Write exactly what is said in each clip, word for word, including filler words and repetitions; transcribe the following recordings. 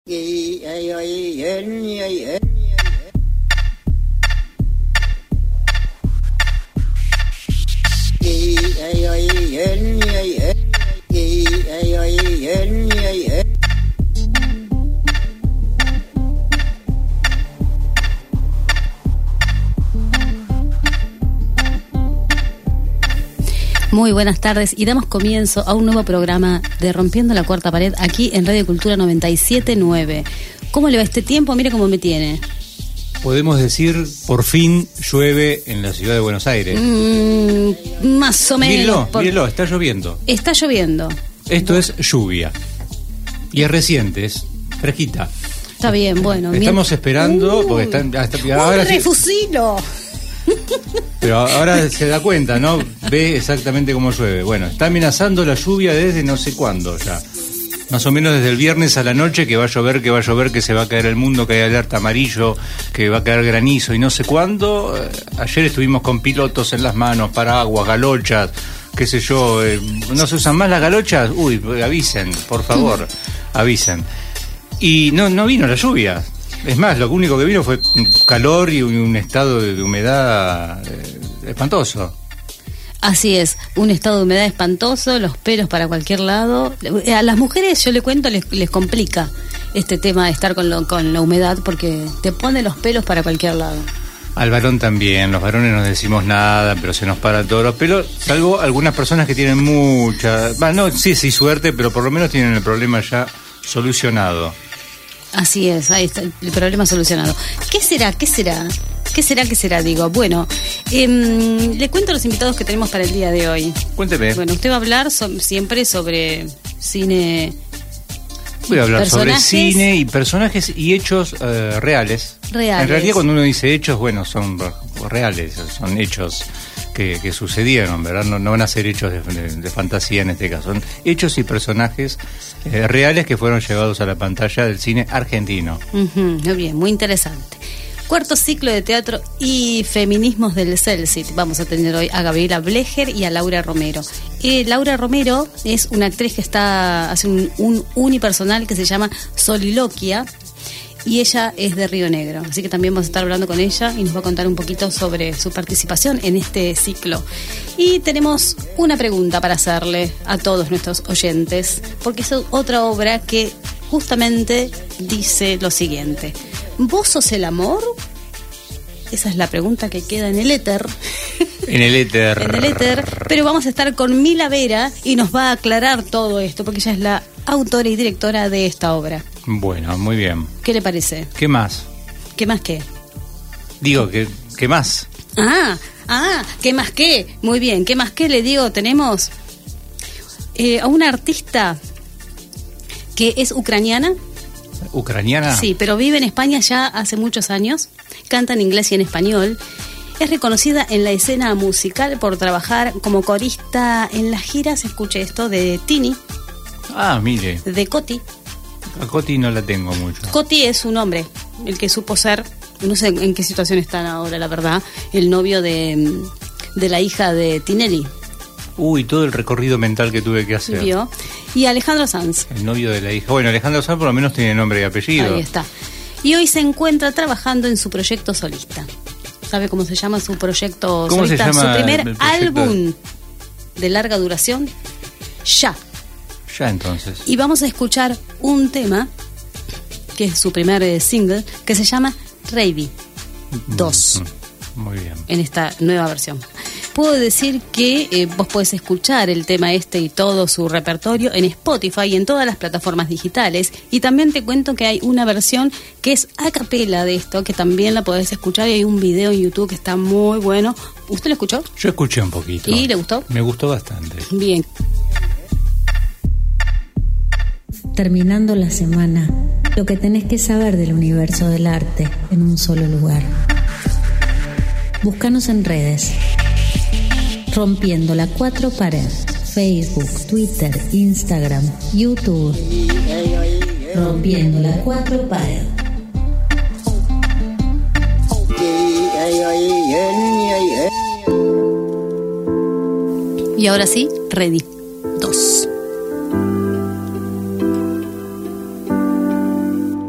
Muy buenas tardes y damos comienzo a un nuevo programa de Rompiendo la Cuarta Pared aquí en Radio Cultura noventa y siete punto nueve. ¿Cómo le va este tiempo? Mire cómo me tiene. Podemos decir, por fin llueve en la ciudad de Buenos Aires. Mm, más o menos. Mírelo, por... mírelo, está lloviendo. Está lloviendo. Esto es lluvia. Y es reciente, es fresquita. Está bien, bueno. Estamos bien. esperando, uh, porque están... Hasta, ¡Un ahora refusilo! Pero ahora se da cuenta, ¿no? Ve exactamente cómo llueve. Bueno, está amenazando la lluvia desde no sé cuándo ya. Más o menos desde el viernes a la noche, que va a llover, que va a llover, que se va a caer el mundo, que hay alerta amarillo, que va a caer granizo y no sé cuándo. Ayer estuvimos con pilotos en las manos, paraguas, galochas, qué sé yo. Eh, ¿No se usan más las galochas? Uy, avisen, por favor, avisen. Y no, no vino la lluvia. Es más, lo único que vino fue calor y un estado de humedad eh, espantoso. Así es, un estado de humedad espantoso, los pelos para cualquier lado. A las mujeres, yo le cuento, les, les complica este tema de estar con, lo, con la humedad porque te pone los pelos para cualquier lado. Al varón también, los varones no decimos nada, pero se nos paran todos los pelos, salvo algunas personas que tienen mucha... Bueno, no, sí, sí, suerte, pero por lo menos tienen el problema ya solucionado. Así es, ahí está el problema solucionado. ¿Qué será? ¿Qué será? ¿Qué será? ¿Qué será? Digo, bueno, eh, le cuento a los invitados que tenemos para el día de hoy. Cuénteme. Bueno, usted va a hablar so- siempre sobre cine. Voy a hablar sobre personajes. cine y personajes y hechos eh, reales. Reales. En realidad, cuando uno dice hechos, bueno, son reales, son hechos que, que sucedieron, ¿verdad? No, no van a ser hechos de, de, de fantasía en este caso. Son hechos y personajes eh, reales que fueron llevados a la pantalla del cine argentino. Uh-huh, muy bien, muy interesante. Cuarto ciclo de teatro y feminismos del Celsit. Vamos a tener hoy a Gabriela Blecher y a Laura Romero. Eh, Laura Romero es una actriz que está hace un, un unipersonal que se llama Soliloquia y ella es de Río Negro. Así que también vamos a estar hablando con ella y nos va a contar un poquito sobre su participación en este ciclo. Y tenemos una pregunta para hacerle a todos nuestros oyentes, porque es otra obra que justamente dice lo siguiente: ¿vos sos el amor? Esa es la pregunta que queda en el éter. En el éter. En el éter. Pero vamos a estar con Mila Vera y nos va a aclarar todo esto, porque ella es la autora y directora de esta obra. Bueno, muy bien. ¿Qué le parece? ¿Qué más? ¿Qué más qué? Digo, ¿qué, qué más? Ah, ah, ¿qué más qué? Muy bien, ¿qué más qué le digo? Tenemos eh, a una artista que es ucraniana. ¿Ucraniana? Sí, pero vive en España ya hace muchos años. Canta en inglés y en español. Es reconocida en la escena musical por trabajar como corista en las giras, escuche esto, de Tini. Ah, mire. De Coti. A Coti no la tengo mucho. Coti es un hombre, el que supo ser, no sé en qué situación están ahora, la verdad, el novio de, de la hija de Tinelli. Uy, todo el recorrido mental que tuve que hacer. ¿Vio? Y Alejandro Sanz. El novio de la hija. Bueno, Alejandro Sanz por lo menos tiene nombre y apellido. Ahí está. Y hoy se encuentra trabajando en su proyecto solista. ¿Sabe cómo se llama su proyecto ¿Cómo solista? se llama Su primer el proyecto? álbum de larga duración, Ya. Ya entonces. Y vamos a escuchar un tema, que es su primer eh, single, que se llama Reivi dos. Muy bien. En esta nueva versión. Puedo decir que eh, vos podés escuchar el tema este y todo su repertorio en Spotify y en todas las plataformas digitales. Y también te cuento que hay una versión que es a capela de esto, que también la podés escuchar, y hay un video en YouTube que está muy bueno. ¿Usted lo escuchó? Yo escuché un poquito. ¿Y le gustó? Me gustó bastante. Bien. Terminando la semana, lo que tenés que saber del universo del arte en un solo lugar. Búscanos en redes. Rompiendo la Cuatro Pared. Facebook, Twitter, Instagram, YouTube. Rompiendo la Cuatro Pared. Y ahora sí, ready. Dos.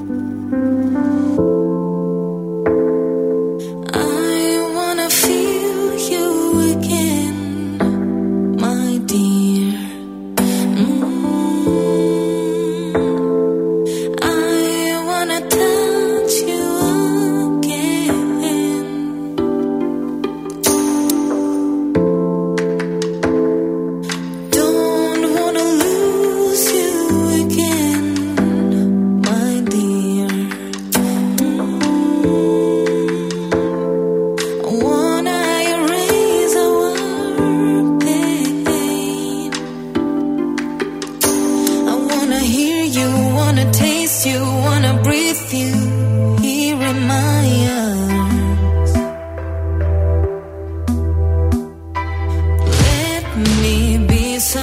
wanna breathe you here in my arms. Let me be so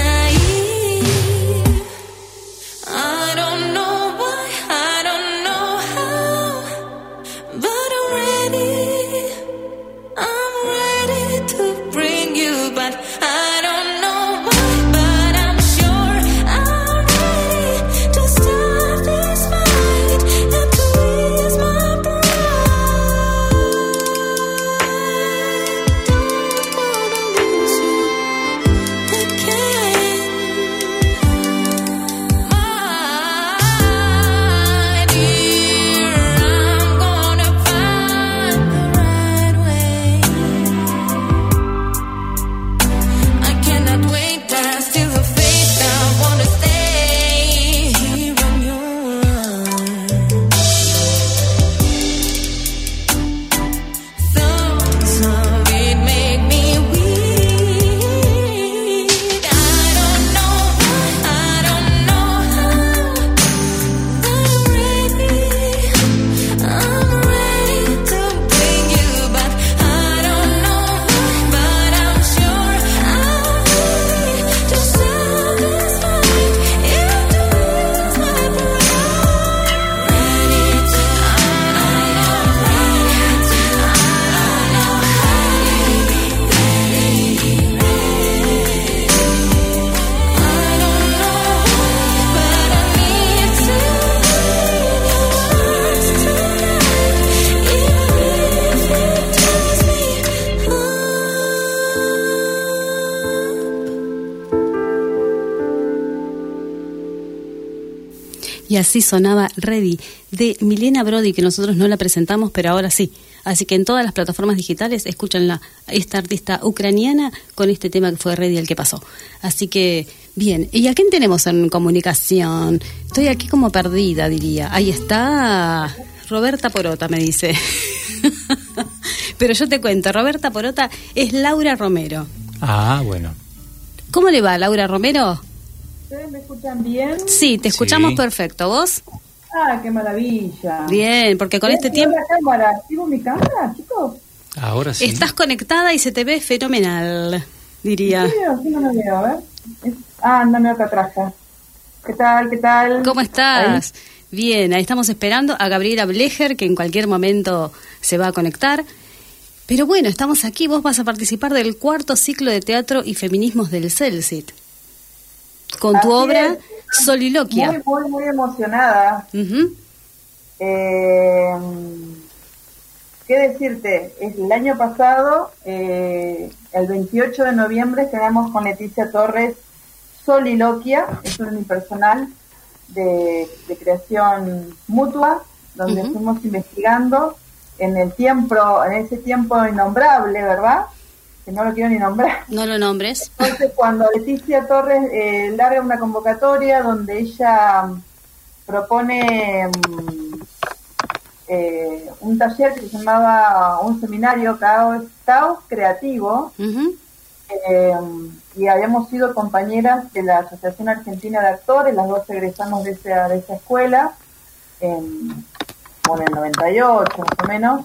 naive. I don't know why, I don't know how, but I'm ready. I'm ready to bring you back. I don't know why, but I'm sure I'm ready to stop this fight and to ease my pride. Don't wanna lose you again. My dear, I'm gonna find the right way. I cannot wait past till the fate. I wanna stay here on your arms. Thoughts of it make me weak. I don't know why, I don't know how, but I'm ready. I'm ready to bring you back. I don't know why, but I'm sure I'm ready to stop this fight and to ease my pride. Ready to, I don't know, ready to, I don't know, ready, ready, ready. I don't know why, but I need to hear your words tonight, even if it tears me Y así sonaba Ready, de Milena Brody, que nosotros no la presentamos, pero ahora sí. Así que en todas las plataformas digitales escúchanla, esta artista ucraniana con este tema que fue Ready el que pasó. Así que, bien. ¿Y a quién tenemos en comunicación? Estoy aquí como perdida, diría. Ahí está Roberta Porota, me dice. Pero yo te cuento, Roberta Porota es Laura Romero. Ah, bueno. ¿Cómo le va, Laura Romero? ¿Ustedes me escuchan bien? Sí, te escuchamos Sí. perfecto. ¿Vos? Ah, qué maravilla. Bien, porque con ¿Eh? este ¿Veo tiempo la cámara? ¿Sigo mi cámara, chicos? Ahora sí. estás conectada y se te ve fenomenal, diría. ¿Sí veo? Sí, no lo veo, a ver. Es- Ah, andame acá atrás. ya. ¿Qué tal? ¿Qué tal? ¿Cómo estás? Bien, ahí estamos esperando a Gabriela Blecher, que en cualquier momento se va a conectar. Pero bueno, estamos aquí, vos vas a participar del cuarto ciclo de teatro y feminismos del CELSIT, con tu Así obra es. Soliloquia. Muy, muy, muy emocionada. Ujú. Eh, ¿Qué decirte? Es el año pasado, eh, el veintiocho de noviembre, tenemos con Leticia Torres Soliloquia, es un unipersonal de, de creación mutua, donde Ujú. fuimos investigando en el tiempo, en ese tiempo innombrable, ¿verdad? Que no lo quiero ni nombrar. No lo nombres. Entonces, cuando Leticia Torres eh, larga una convocatoria donde ella mm, propone mm, eh, un taller que se llamaba, un seminario Caos, Caos Creativo, Ujú. eh, y habíamos sido compañeras de la Asociación Argentina de Actores, las dos egresamos de esa, de esa escuela, en, bueno, en el noventa y ocho más o menos.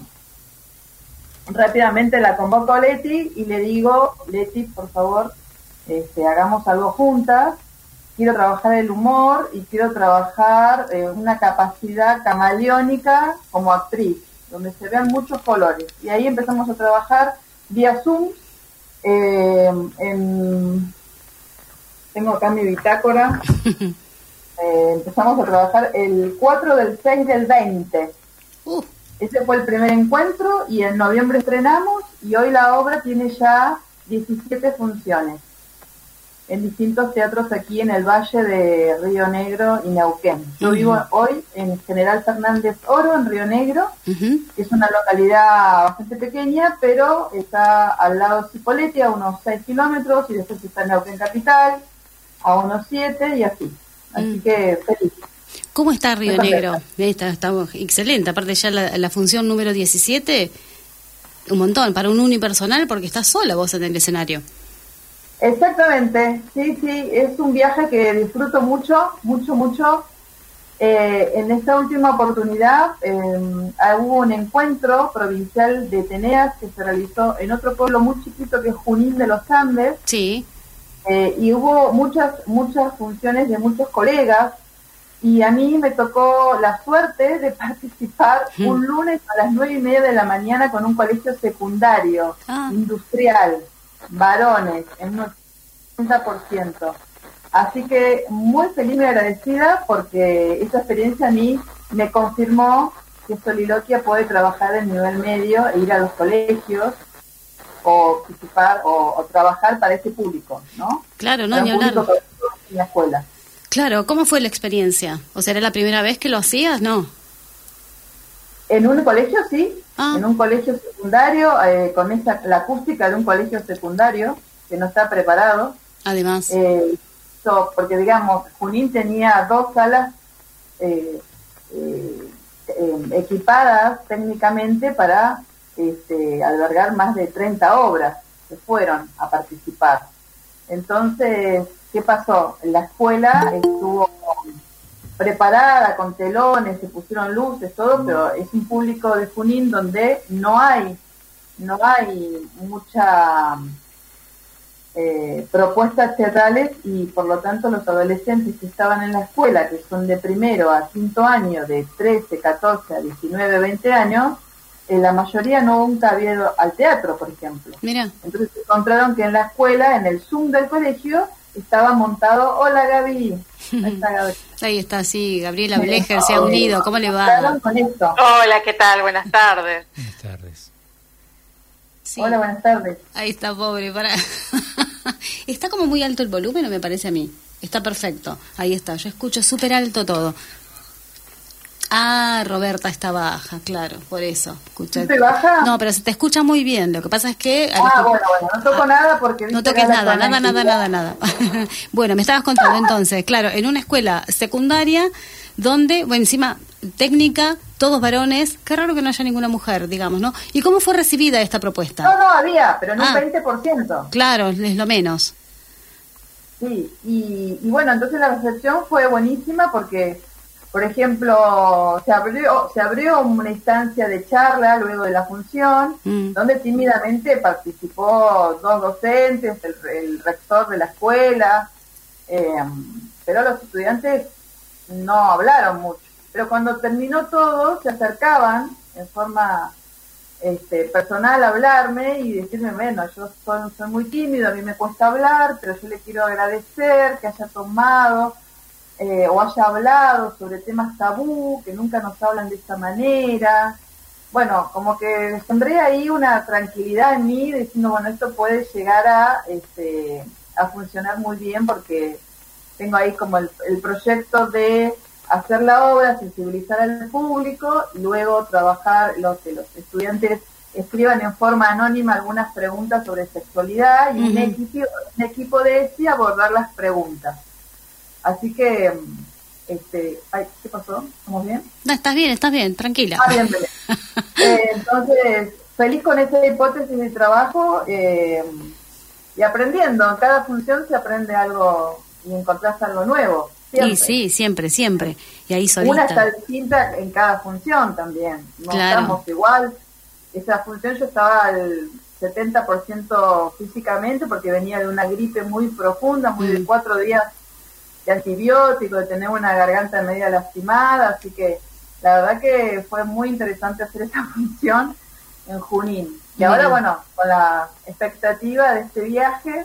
Rápidamente la convoco a Leti y le digo, Leti, por favor, este, hagamos algo juntas. Quiero trabajar el humor y quiero trabajar eh, una capacidad camaleónica como actriz, donde se vean muchos colores. Y ahí empezamos a trabajar vía Zoom. Eh, en, tengo acá mi bitácora. Eh, empezamos a trabajar el cuatro del seis del veinte. Uh, Ese fue el primer encuentro y en noviembre estrenamos y hoy la obra tiene ya diecisiete funciones en distintos teatros aquí en el Valle de Río Negro y Neuquén. Yo Ujú. vivo hoy en General Fernández Oro, en Río Negro, ujú. que es una localidad bastante pequeña, pero está al lado de Cipolletti, a unos seis kilómetros, y después está en Neuquén Capital, a unos siete y así. Así Mm. que feliz. ¿Cómo está Río Muy Negro? contenta. Ahí Está, está excelente. Aparte ya la, la función número diecisiete, un montón, para un unipersonal, porque estás sola vos en el escenario. Exactamente, sí, sí, es un viaje que disfruto mucho, mucho, mucho. Eh, en esta última oportunidad eh, hubo un encuentro provincial de Teneas que se realizó en otro pueblo muy chiquito que es Junín de los Andes. Sí. Eh, y hubo muchas, muchas funciones de muchos colegas. Y a mí me tocó la suerte de participar Mm. un lunes a las nueve y media de la mañana con un colegio secundario, Ah. industrial, varones, en un ochenta por ciento. Así que muy feliz y agradecida porque esa experiencia a mí me confirmó que Soliloquia puede trabajar en nivel medio e ir a los colegios o participar o, o trabajar para ese público, ¿no? Claro, no, Para ni un hablar. público en la escuela. Claro, ¿cómo fue la experiencia? O sea, ¿era la primera vez que lo hacías? No. En un colegio, sí, Ah. en un colegio secundario, eh, con esa, la acústica de un colegio secundario que no está preparado. Además. Eh, so, porque, digamos, Junín tenía dos salas eh, eh, eh, equipadas técnicamente para este, albergar más de treinta obras que fueron a participar. Entonces, ¿qué pasó? La escuela estuvo preparada con telones, se pusieron luces, todo, pero es un público de Junín donde no hay, no hay mucha eh, propuestas teatrales y por lo tanto los adolescentes que estaban en la escuela, que son de primero a quinto año, de trece, catorce a diecinueve, veinte años, eh, la mayoría no nunca había ido al teatro, por ejemplo. Mira. Entonces encontraron que en la escuela, en el Zoom del colegio, estaba montado, hola Gaby, ahí está Gaby. Ahí está, sí, Gabriela Blecher se ha unido. ¿Cómo le va? Encontraron con esto. Hola, ¿qué tal? Buenas tardes. Buenas tardes. Sí. Hola, buenas tardes. Ahí está, pobre, para. Está como muy alto el volumen, o me parece a mí. Está perfecto. Ahí está, yo escucho súper alto todo. Ah, Roberta está baja, claro, por eso. Escucha. ¿Estoy baja? No, pero se te escucha muy bien. Lo que pasa es que... Ah, bueno, bueno, no toco nada porque... No viste, toques acá nada, la nada, nada, conectividad. nada, nada. Bueno, me estabas contando entonces, claro, en una escuela secundaria donde, bueno, encima técnica, todos varones, qué raro que no haya ninguna mujer, digamos, ¿no? ¿Y cómo fue recibida esta propuesta? No, no, había, pero en un Ah. veinte por ciento. Claro, es lo menos. Sí, y, y bueno, entonces la recepción fue buenísima porque, por ejemplo, se abrió, se abrió una instancia de charla luego de la función, Mm. donde tímidamente participó dos docentes, el, el rector de la escuela, eh, pero los estudiantes no hablaron mucho. Pero cuando terminó todo, se acercaban en forma este, personal a hablarme y decirme, bueno, yo soy, soy muy tímido, a mí me cuesta hablar, pero yo le quiero agradecer que haya tomado eh, o haya hablado sobre temas tabú, que nunca nos hablan de esta manera. Bueno, como que sembré ahí una tranquilidad en mí, diciendo, bueno, esto puede llegar a, este, a funcionar muy bien porque tengo ahí como el, el proyecto de hacer la obra, sensibilizar al público, y luego trabajar, lo que los estudiantes escriban en forma anónima algunas preguntas sobre sexualidad y un, Ujú. equipo, un equipo de ese abordar las preguntas. Así que, este, ay, ¿qué pasó? ¿Estamos bien? No, estás bien, estás bien, tranquila. Ah, bien, Belén. Eh, entonces, feliz con esa hipótesis de trabajo eh, y aprendiendo. En cada función se aprende algo y encontrás algo nuevo. Siempre. Y sí, siempre, siempre. Y ahí Una está solita. distinta en cada función también. No Claro. estamos igual. Esa función yo estaba al setenta por ciento físicamente porque venía de una gripe muy profunda, muy de Mm. cuatro días de antibiótico, de tener una garganta media lastimada, así que la verdad que fue muy interesante hacer esta función en Junín. Y Mira. ahora, bueno, con la expectativa de este viaje,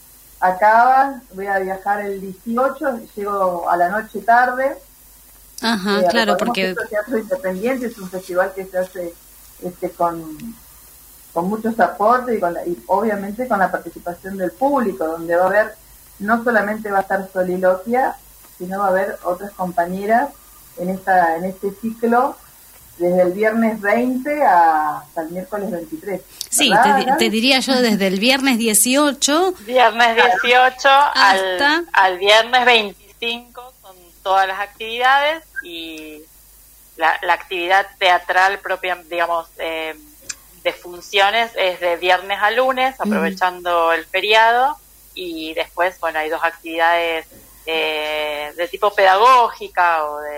acaba, voy a viajar el dieciocho, llego a la noche tarde. Ajá, Eh, claro, recordemos porque... que el Teatro Independiente es un festival que se hace este con, con muchos aportes y, con la- y obviamente con la participación del público, donde va a haber, no solamente va a estar Soliloquia, sino va a haber otras compañeras en esta en este ciclo desde el viernes veinte a- hasta el miércoles veintitrés. Sí, ¿verdad, te, Gaby? te diría yo desde el viernes dieciocho. Viernes dieciocho Hasta- al, al viernes veinticinco son todas las actividades y la, la actividad teatral propia, digamos, eh, de funciones es de viernes a lunes, aprovechando el feriado, y después, bueno, hay dos actividades eh, de tipo pedagógica o de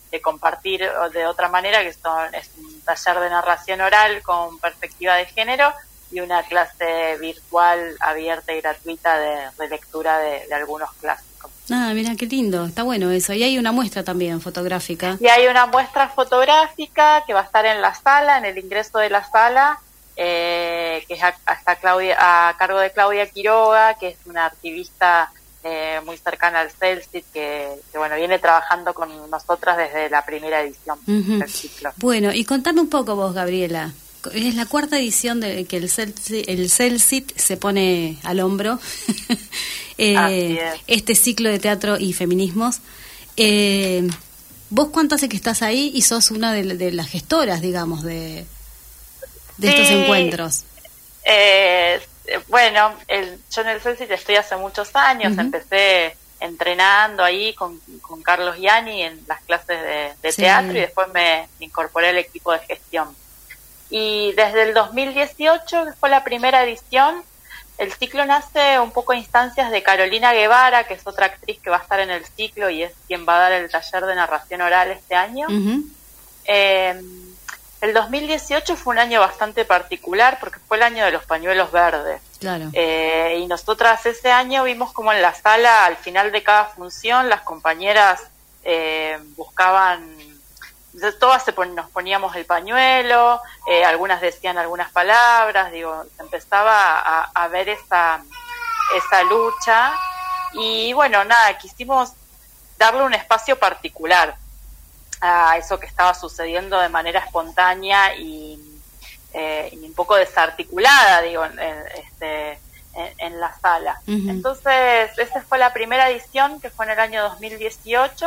de compartir de otra manera, que son, es un taller de narración oral con perspectiva de género y una clase virtual abierta y gratuita de, de lectura de, de algunos clásicos. Ah, mira, qué lindo, está bueno eso. Y hay una muestra también fotográfica. Y hay una muestra fotográfica que va a estar en la sala, en el ingreso de la sala, eh, que es a, hasta Claudia, a cargo de Claudia Quiroga, que es una activista eh, muy cercana al CELSIT, que, que bueno, viene trabajando con nosotras desde la primera edición Uh-huh. del ciclo. Bueno, y contame un poco vos, Gabriela. Es la cuarta edición de que el CELSIT, el CELSIT se pone al hombro. eh, Así es. Este ciclo de teatro y feminismos. Eh, ¿Vos cuánto hace que estás ahí y sos una de, de las gestoras, digamos, de, de Sí. estos encuentros? Eh, bueno, el, yo en el CELSIT estoy hace muchos años, Uh-huh. empecé entrenando ahí con, con Carlos Gianni en las clases de, de Sí. teatro y después me incorporé al equipo de gestión. Y desde el dos mil dieciocho, que fue la primera edición, el ciclo nace un poco a instancias de Carolina Guevara, que es otra actriz que va a estar en el ciclo y es quien va a dar el taller de narración oral este año. Uh-huh. Eh, el dos mil dieciocho fue un año bastante particular porque fue el año de los pañuelos verdes. Claro. Eh, y nosotras ese año vimos como en la sala, al final de cada función, las compañeras eh, buscaban, todas se pon, nos poníamos el pañuelo, eh, algunas decían algunas palabras, digo, se empezaba a, a ver esa, esa lucha. Y bueno, nada, quisimos darle un espacio particular a eso que estaba sucediendo de manera espontánea y, eh, y un poco desarticulada, digo, en, en, este, en, en la sala. Uh-huh. Entonces, esa fue la primera edición, que fue en el año dos mil dieciocho,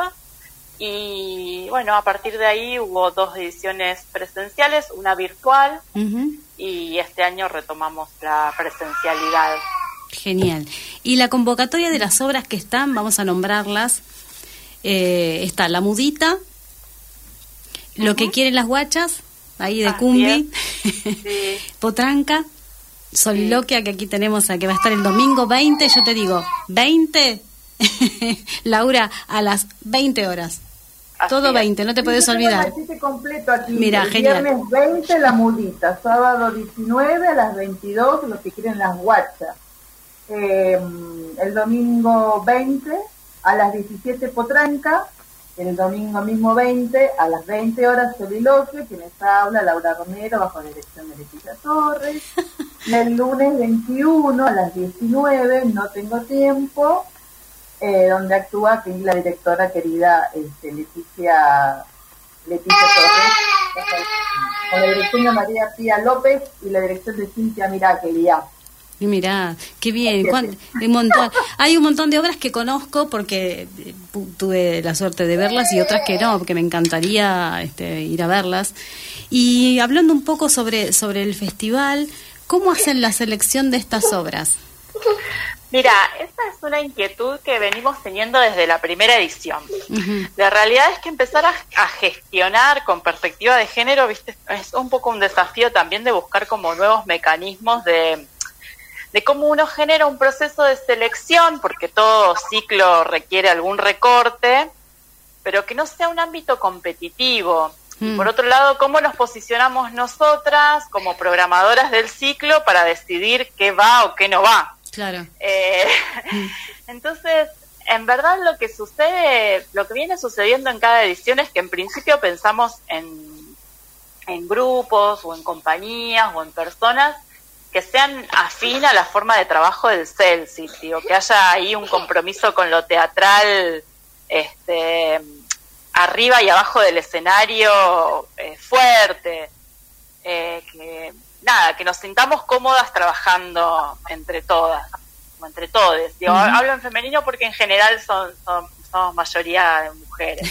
y bueno, a partir de ahí hubo dos ediciones presenciales, una virtual, Uh-huh. y este año retomamos la presencialidad. Genial. Y la convocatoria de las obras que están, vamos a nombrarlas, eh, está La Mudita, Lo Ujú. que quieren las guachas, ahí de Así Cumbi, Sí. Potranca, Soliloquia, que aquí tenemos, a que va a estar el domingo veinte, yo te digo, veinte, Laura, a las veinte horas. Así Todo es. veinte, no te puedes Yo tengo olvidar. el sitio completo aquí. Mira, el genial. Viernes veinte, La Mudita. Sábado diecinueve a las veintidós, Los que quieren las guachas. Eh, el domingo veinte a las diecisiete, Potranca. El domingo mismo veinte a las veinte horas, Soliloquio. Quienes habla, Laura Romero, bajo la dirección de Leticia Torres. Y el lunes veintiuno a las diecinueve, No tengo tiempo. Eh, donde actúa aquí la directora querida este, Leticia Leticia Torres, con la dirección de María Pía López y la dirección de Cintia Miraquelia. Y mirá, qué bien. cuán- un montón. Hay un montón de obras que conozco porque eh, pu- tuve la suerte de verlas y otras que no, porque me encantaría este, ir a verlas. Y hablando un poco sobre, sobre el festival, ¿cómo hacen la selección de estas obras? Mira, esta es una inquietud que venimos teniendo desde la primera edición. Ujú. La realidad es que empezar a, a gestionar con perspectiva de género, viste, es un poco un desafío también de buscar como nuevos mecanismos de, de cómo uno genera un proceso de selección, porque todo ciclo requiere algún recorte, pero que no sea un ámbito competitivo. Mm. Por otro lado, cómo nos posicionamos nosotras como programadoras del ciclo para decidir qué va o qué no va. Claro. Eh, entonces, en verdad lo que sucede, lo que viene sucediendo en cada edición es que en principio pensamos en, en grupos o en compañías o en personas que sean afín a la forma de trabajo del CELSIT, digo, que haya ahí un compromiso con lo teatral, este, arriba y abajo del escenario, eh, fuerte, eh, que nada, que nos sintamos cómodas trabajando entre todas, o entre todes. Digo, Ujú. hablo en femenino porque en general son, son somos mayoría de mujeres.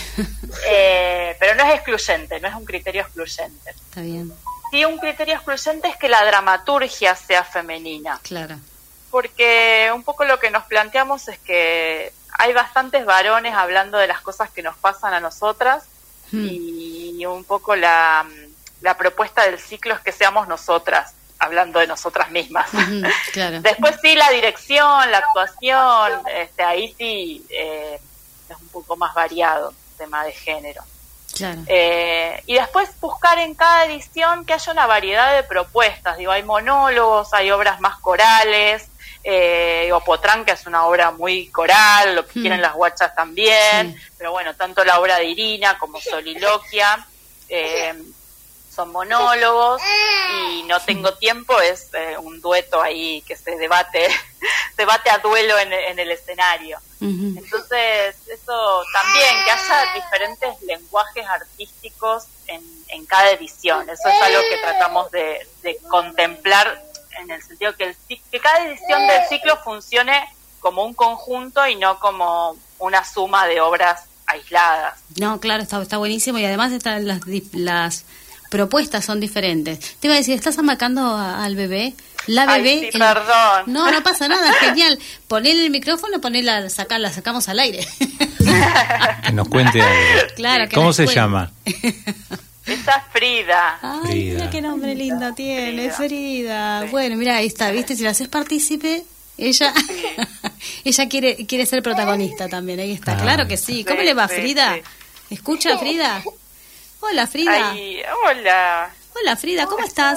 Eh, pero no es excluyente, no es un criterio excluyente. Está bien, Sí, un criterio excluyente es que la dramaturgia sea femenina, claro. porque un poco lo que nos planteamos es que hay bastantes varones hablando de las cosas que nos pasan a nosotras, Mm. y un poco la, la propuesta del ciclo es que seamos nosotras, hablando de nosotras mismas. Ujú, claro. Después sí, la dirección, la actuación, este, ahí sí eh, es un poco más variado el tema de género. Claro. Eh, y después buscar en cada edición que haya una variedad de propuestas. Digo, hay monólogos, hay obras más corales, eh, digo, Potranca es una obra muy coral, lo que Mm. quieren las guachas también, Sí. pero bueno, tanto la obra de Irina como Soliloquia eh, son monólogos, y No tengo tiempo es eh, un dueto ahí que se debate, debate a duelo en, en el escenario. Ujú. Entonces, eso también, que haya diferentes lenguajes artísticos en, en cada edición. Eso es algo que tratamos de, de contemplar, en el sentido que, el, cic- que cada edición del ciclo funcione como un conjunto y no como una suma de obras aisladas. No, claro, está, está buenísimo, y además están las, di- las propuestas son diferentes. Te iba a decir, ¿estás amacando a- al bebé? La Ay, bebé... sí, perdón. No, no pasa nada, genial. Ponele el micrófono, ponela, sacarla, sacamos al aire. Que nos cuente algo. Claro, que ¿Cómo nos se cuente. llama? Esa es Frida. Ay, Frida. mira qué nombre lindo tiene, Frida. Frida. Sí. Bueno, mira, ahí está, ¿viste? Si la haces partícipe, ella ella quiere quiere ser protagonista también, ahí está. Ah. Claro que sí. ¿Cómo Sí, le va, sí, Frida? sí. ¿Escucha, Frida? Hola, Frida. Ay, hola. Hola, Frida, ¿cómo estás?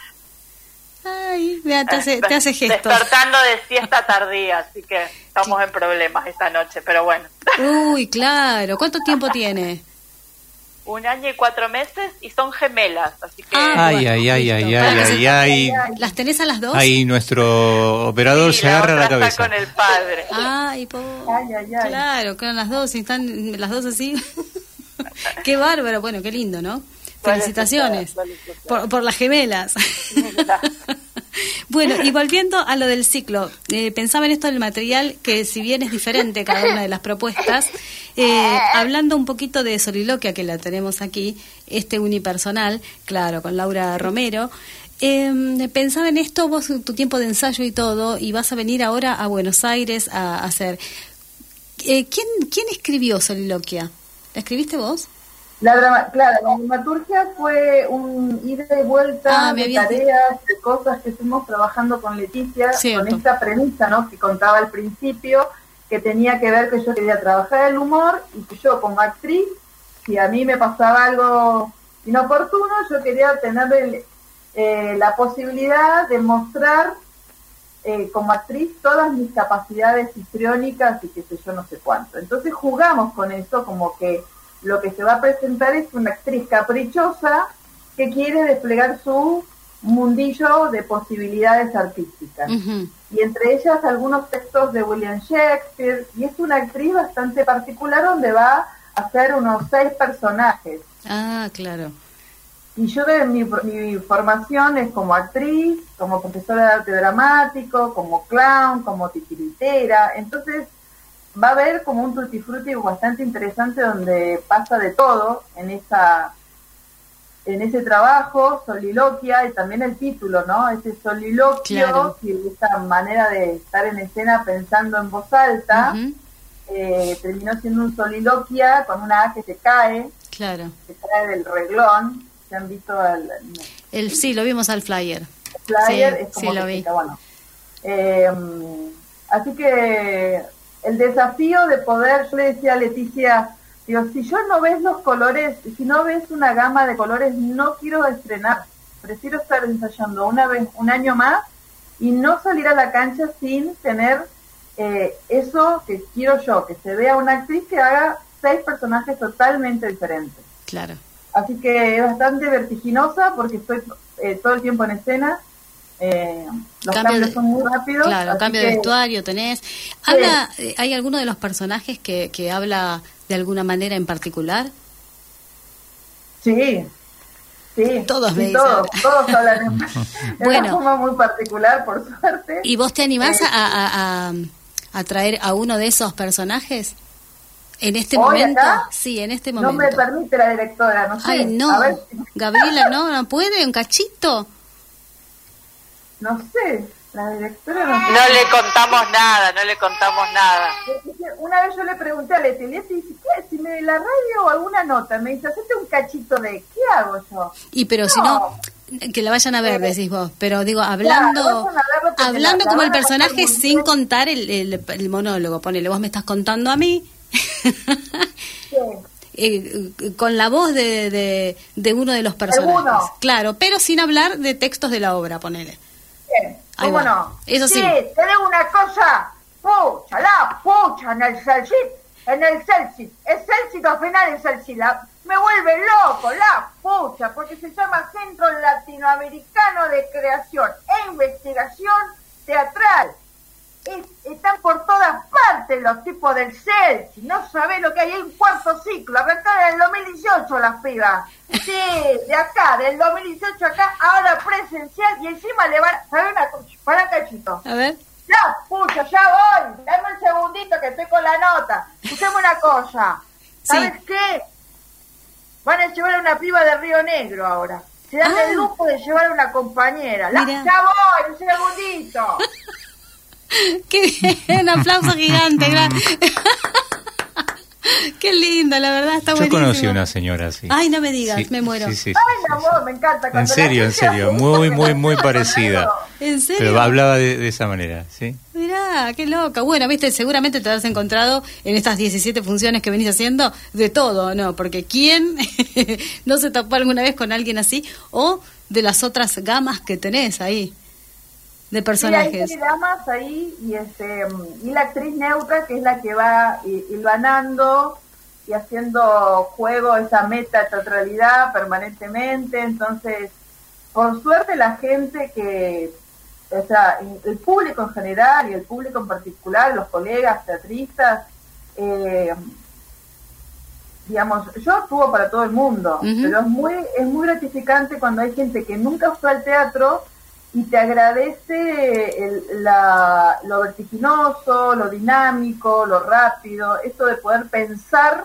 Ay, mira, te hace, te hace gestos. Despertando de siesta tardía, así que estamos en problemas esta noche, pero bueno. Uy, claro. ¿Cuánto tiempo tiene? Un año y cuatro meses y son gemelas, así que... Ah, Ay, bueno, ay, ay, listo. ay, Para ay, que ay, se- ay. ¿Las tenés a las dos? Ahí nuestro operador sí, se agarra la otra cabeza. está con el padre. Ay, po. Ay, ay, ay. Claro, con las dos, y están las dos así. Qué bárbaro, bueno, qué lindo, ¿no? Suele Felicitaciones suceder, suele suceder. por, por las gemelas. Bueno, y volviendo a lo del ciclo, eh, pensaba en esto del material, que si bien es diferente cada una de las propuestas, eh, hablando un poquito de Soliloquia, que la tenemos aquí, este unipersonal, claro, con Laura Romero, eh, pensaba en esto, vos tu tiempo de ensayo y todo, y vas a venir ahora a Buenos Aires a, a hacer... Eh, ¿quién, ¿Quién escribió Soliloquia? ¿La escribiste vos? La drama, claro, la dramaturgia fue un ida y vuelta Ah, me de habías tareas, de cosas que fuimos trabajando con Leticia, Cierto. con esta premisa, ¿no?, que contaba al principio, que tenía que ver que yo quería trabajar el humor y que yo como actriz, si a mí me pasaba algo inoportuno, yo quería tener el, eh, la posibilidad de mostrar eh, como actriz todas mis capacidades histriónicas y qué sé yo, no sé cuánto. Entonces jugamos con eso, como que lo que se va a presentar es una actriz caprichosa que quiere desplegar su mundillo de posibilidades artísticas. Ujú. Y entre ellas algunos textos de William Shakespeare, y es una actriz bastante particular donde va a hacer unos seis personajes. Ah, claro. Y yo de mi, mi formación es como actriz, como profesora de arte dramático, como clown, como titiritera, entonces va a haber como un tutti frutti bastante interesante donde pasa de todo en esa en ese trabajo, Soliloquia, y también el título, ¿no? Ese soliloquio, Claro. y esa manera de estar en escena pensando en voz alta, Ujú. eh, terminó siendo un soliloquia con una A que se cae, Claro. se cae del reglón. ¿Se han visto el, El, sí, lo vimos al flyer. el flyer? Sí, Es como sí, lo que vi. está bueno. Eh, así que el desafío de poder, yo le decía a Leticia, digo, si yo no ves los colores, si no ves una gama de colores, no quiero estrenar. Prefiero estar ensayando una vez, un año más, y no salir a la cancha sin tener eh, eso que quiero yo, que se vea una actriz que haga seis personajes totalmente diferentes. Claro. Así que es bastante vertiginosa porque estoy eh, todo el tiempo en escena. Eh, los Cambio cambios de- son muy rápidos. Claro, así cambio de que- vestuario tenés. Habla, eh, ¿hay alguno de los personajes que, que habla de alguna manera en particular? Sí, sí. Todos me sí, dicen. todos, todos hablan en, en Bueno. una forma muy particular, por suerte. ¿Y vos te animás Eh, a, a, a, a traer a uno de esos personajes? ¿En este ¿Hoy momento? acá? Sí, en este No momento. me permite la directora, no sé. Ay, no. A ver, Gabriela, ¿no? ¿No puede? ¿Un cachito? no sé. La directora no sé. No le contamos nada, no le contamos nada. Una vez yo le pregunté a Leti, Leti, dice, ¿qué? Si me la radio o alguna nota, me dice, hacete un cachito de, ¿qué hago yo? Y pero si no, que la vayan a ver, decís vos. Pero digo, Claro, hablando vayan a verlo porque hablando la- como la el van a pasar personaje muy sin bien. contar el, el, el monólogo. Ponele, vos me estás contando a mí. Sí. eh, con la voz de, de, de uno de los personajes. Alguno. Claro, pero sin hablar de textos de la obra, ponele. Bien, Ahí ¿cómo va. no? Eso sí. te digo una cosa, pucha, la pucha en el Celsit, en el Celsit, el Celsit al final es Celsit, la- me vuelve loco, la pucha, porque se llama Centro Latinoamericano de Creación e Investigación Teatral. Es- están por todas partes los tipos del Celsit, no sabés lo que hay, hay un cuarto ciclo, arrancaron en el dos mil dieciocho las pibas. Sí, de acá, del dos mil dieciocho acá, ahora presencial, y encima le van, ¿sabés una cosa? Para cachito. A ver. Ya, pucha, ya voy, dame un segundito que estoy con la nota. Escuchame una cosa, ¿sabes Sí. qué? Van a llevar a una piba de Río Negro ahora. Se dan Ah. el lujo de llevar a una compañera. La, Mirá. ya voy, un segundito. Qué bien, un aplauso gigante. gra- Qué linda, la verdad, está Yo buenísimo. conocí una señora así. Ay, no me digas, Sí, me muero. Sí, sí, sí, Ay, sí, mi amor, me encanta. En cuando la serio, en gente serio, hace muy, esto, muy, que muy la- parecida. ¿En serio? Pero hablaba de, de esa manera, ¿sí? Mirá, qué loca. Bueno, viste, seguramente te has encontrado en estas diecisiete funciones que venís haciendo de todo, ¿no? Porque ¿quién no se topó alguna vez con alguien así? O de las otras gamas que tenés ahí de personajes. Sí, hay damas ahí y este y la actriz neutra que es la que va hi- hilvanando y haciendo juego esa meta teatralidad permanentemente. Entonces, por suerte la gente que, o sea, el público en general y el público en particular, los colegas teatristas, eh, digamos, yo actúo para todo el mundo, Ujú. pero es muy es muy gratificante cuando hay gente que nunca fue al teatro y te agradece el- la, lo vertiginoso, lo dinámico, lo rápido, esto de poder pensar,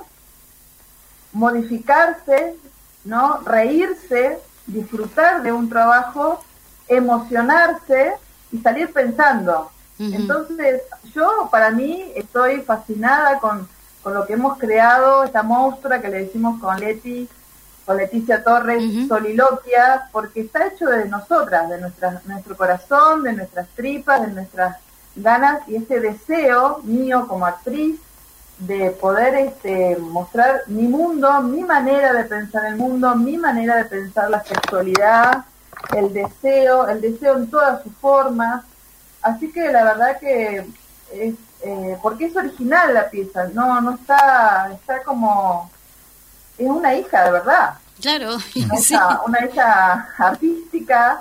modificarse, ¿no? Reírse, disfrutar de un trabajo, emocionarse y salir pensando. Ujú. Entonces, yo para mí estoy fascinada con, con lo que hemos creado, esta monstrua que le decimos con Leti, con Leticia Torres, Ujú. Soliloquia, porque está hecho de nosotras, de nuestra, nuestro corazón, de nuestras tripas, de nuestras ganas y ese deseo mío como actriz de poder este, mostrar mi mundo, mi manera de pensar el mundo, mi manera de pensar la sexualidad, el deseo, el deseo en todas sus formas. Así que la verdad que es, eh, porque es original la pieza, no, no está, está como, es una hija de verdad, Claro, una, sí. hija, una hija artística,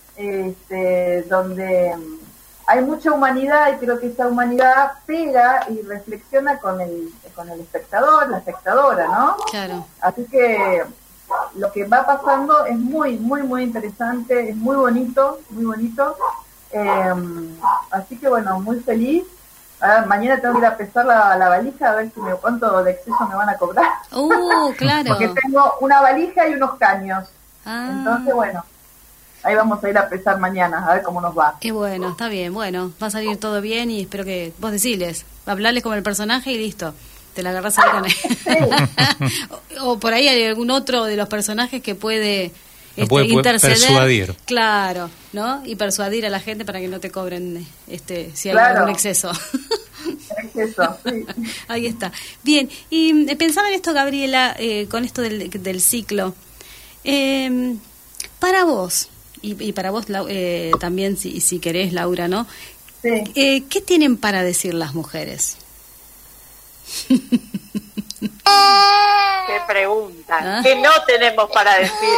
este, donde hay mucha humanidad y creo que esa humanidad pega y reflexiona con el, con el espectador, la espectadora, ¿no? Claro. Así que lo que va pasando es muy, muy, muy interesante, es muy bonito, muy bonito. Eh, así que bueno, muy feliz. A ver, mañana tengo que ir a pesar la, la valija a ver si me, cuánto de exceso me van a cobrar. Uh, claro. Porque tengo una valija y unos caños. Ah. Entonces, bueno, ahí vamos a ir a pesar mañana, a ver cómo nos va. Y bueno, está bien, bueno, va a salir todo bien y espero que vos deciles, hablarles como el personaje y listo, te la agarrás ahí con él. o, o por ahí hay algún otro de los personajes que puede, Lo este, puede- puede interceder. persuadir. Claro, ¿no? Y persuadir a la gente para que no te cobren este si hay Claro. algún exceso. Exceso, sí. Ahí está. Bien, y eh, pensaba en esto, Gabriela, eh, con esto del, del ciclo. Eh, para vos, y, y para vos Lau- eh, también, si, si querés, Laura, ¿no? Sí. Eh, ¿Qué tienen para decir las mujeres? Qué pregunta. Ah. ¿Qué no tenemos para decir?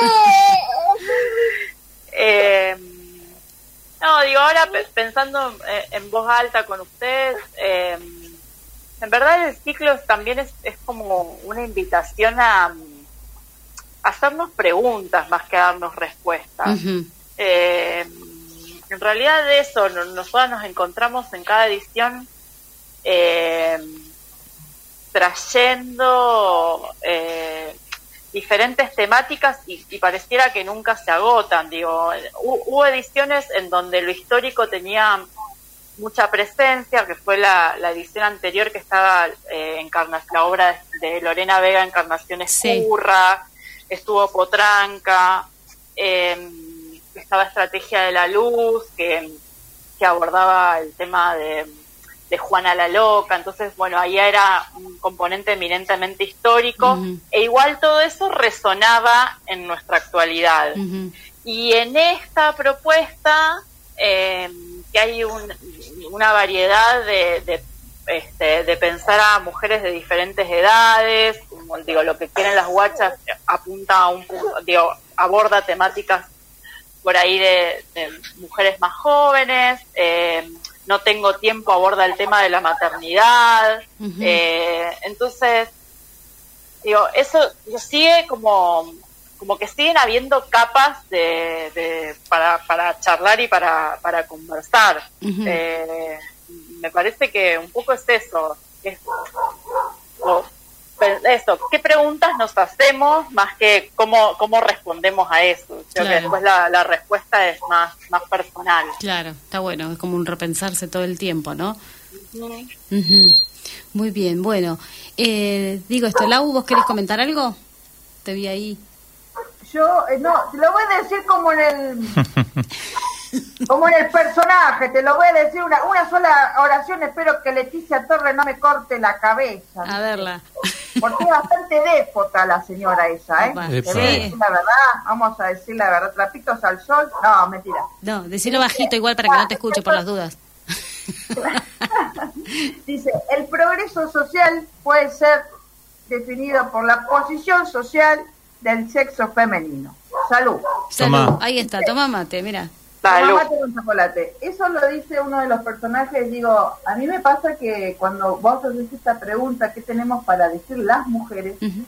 Eh, no, digo, ahora pe- pensando eh, en voz alta con ustedes, eh, en verdad el ciclo es- también es, es como una invitación a, mm, hacernos preguntas más que a darnos respuestas. Ujú. Eh, en realidad de eso, no- nosotras nos encontramos en cada edición eh, trayendo eh, diferentes temáticas y, y pareciera que nunca se agotan. Digo, hu- hubo ediciones en donde lo histórico tenía mucha presencia, que fue la, la edición anterior que estaba eh, Encarna- la obra de, de Lorena Vega, Encarnación Sí. Escurra, estuvo Potranca, eh, estaba Estrategia de la Luz, que, que abordaba el tema de de Juana la Loca, entonces, bueno, ahí era un componente eminentemente histórico, Uh-huh. e igual todo eso resonaba en nuestra actualidad. Uh-huh. Y en esta propuesta, eh, que hay un, una variedad de, de, este, de pensar a mujeres de diferentes edades, como digo, lo que quieren las guachas apunta a un punto, digo, aborda temáticas por ahí de, de mujeres más jóvenes, eh, No tengo tiempo aborda el tema de la maternidad, Uh-huh. eh, entonces, digo, eso sigue como, como que siguen habiendo capas de, de para, para charlar y para, para conversar. Uh-huh. Eh, me parece que un poco es eso, es, o, eso, ¿qué preguntas nos hacemos más que cómo, cómo respondemos a eso? Creo Claro. que después la, la respuesta es más, más personal. Claro, está bueno, es como un repensarse todo el tiempo, ¿no? Uh-huh. Ujú. Muy bien, bueno, eh, digo esto, Lau, ¿vos querés comentar algo? Te vi ahí. Yo, eh, no, te lo voy a decir como en el como en el personaje, te lo voy a decir una, una sola oración, espero que Leticia Torres no me corte la cabeza. A verla. Porque es bastante déspota la señora esa, ¿eh? Opa. Te Epa. voy a decir la verdad, vamos a decir la verdad, trapitos al sol, no, mentira. No, decilo bajito igual para que no te escuche por las dudas. Dice, el progreso social puede ser definido por la posición social del sexo femenino. Salud. Salud, Tomá. ahí está, toma mate, mira. Salud. Toma mate con chocolate. Eso lo dice uno de los personajes. Digo, a mí me pasa que cuando vos haces esta pregunta, ¿qué tenemos para decir las mujeres? Ujú.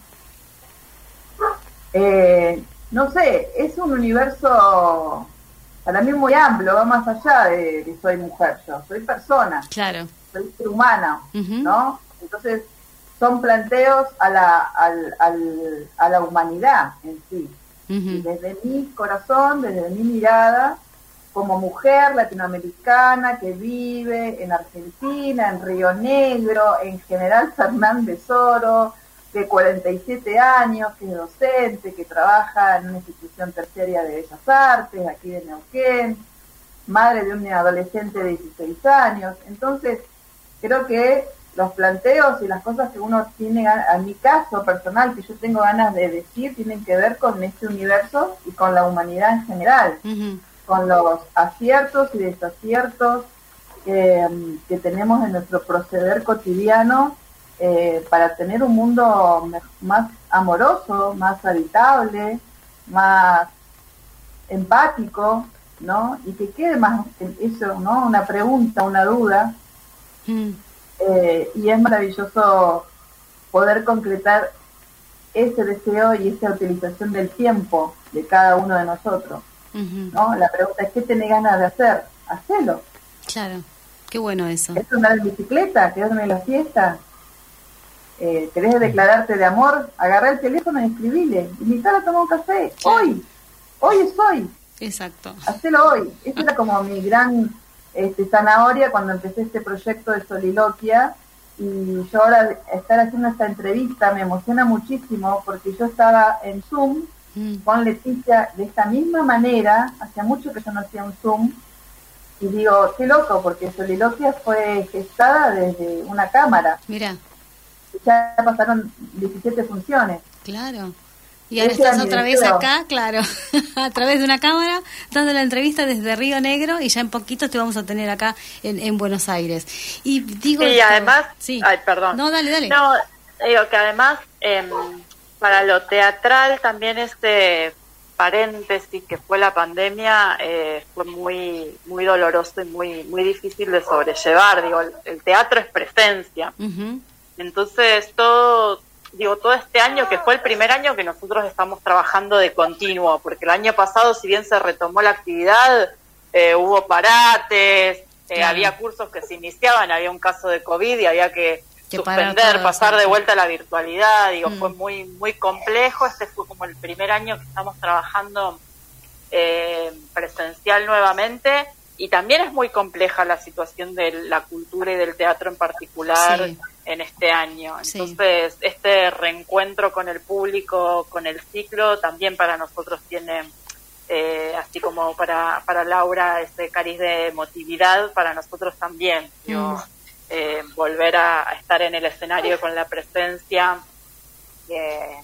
Eh, no sé, es un universo para mí muy amplio, va más allá de que soy mujer yo, soy persona, Claro. soy ser humana, Ujú. ¿no? Entonces son planteos a la, al, al, a la humanidad en sí. Y Ujú. desde mi corazón, desde mi mirada, como mujer latinoamericana que vive en Argentina, en Río Negro, en General Fernández Oro, de cuarenta y siete años, que es docente, que trabaja en una institución terciaria de Bellas Artes, aquí de Neuquén, madre de un adolescente de dieciséis años. Entonces, creo que los planteos y las cosas que uno tiene, a mi caso personal, que yo tengo ganas de decir, tienen que ver con este universo y con la humanidad en general, Ujú. con los aciertos y desaciertos eh, que tenemos en nuestro proceder cotidiano, eh, para tener un mundo me- más amoroso, más habitable, más empático, ¿no? Y que quede más en eso, ¿no? Una pregunta, una duda. Mm. Eh, y es maravilloso poder concretar ese deseo y esa utilización del tiempo de cada uno de nosotros, Ujú. ¿no? La pregunta es, ¿qué tenés ganas de hacer? Hacelo. Claro, qué bueno eso. ¿Querés andar en bicicleta? ¿Querés andar en la fiesta? Eh, ¿Querés declararte de amor? Agarrá el teléfono y escribile. Invitala a tomar un café. Claro. Hoy. Hoy es hoy. Exacto. Hacelo hoy. Esa era como mi gran este, zanahoria cuando empecé este proyecto de soliloquia. Y yo ahora estar haciendo esta entrevista me emociona muchísimo porque yo estaba en Zoom Mm. con Leticia de esta misma manera. Hacía mucho que yo no hacía un Zoom. Y digo, qué loco, porque soliloquia fue gestada desde una cámara. Mira, Ya pasaron diecisiete funciones. claro. Y ahora Ese era estás mi otra vez deseo. acá, claro, a través de una cámara, dando la entrevista desde Río Negro y ya en poquito te vamos a tener acá en, en Buenos Aires. Y digo Sí, esto- además, sí. ay, perdón. No, dale, dale. No, digo que además, em, para lo teatral también este paréntesis que fue la pandemia eh, fue muy muy doloroso y muy muy difícil de sobrellevar. Digo, el, el teatro es presencia. Ujú. Entonces, todo, digo, todo este año, que fue el primer año que nosotros estamos trabajando de continuo, porque el año pasado, si bien se retomó la actividad, eh, hubo parates, eh, Claro. había cursos que se iniciaban, había un caso de COVID y había que, Que parar suspender, todo, pasar de sí. vuelta a la virtualidad, digo, Mm. fue muy muy complejo. Este fue como el primer año que estamos trabajando eh, presencial nuevamente, y también es muy compleja la situación de la cultura y del teatro en particular Sí. en este año. Sí. Entonces, este reencuentro con el público, con el ciclo, también para nosotros tiene, eh, así como para, para Laura, ese cariz de emotividad, para nosotros también. Digo, Mm. eh, volver a, a estar en el escenario con la presencia, eh,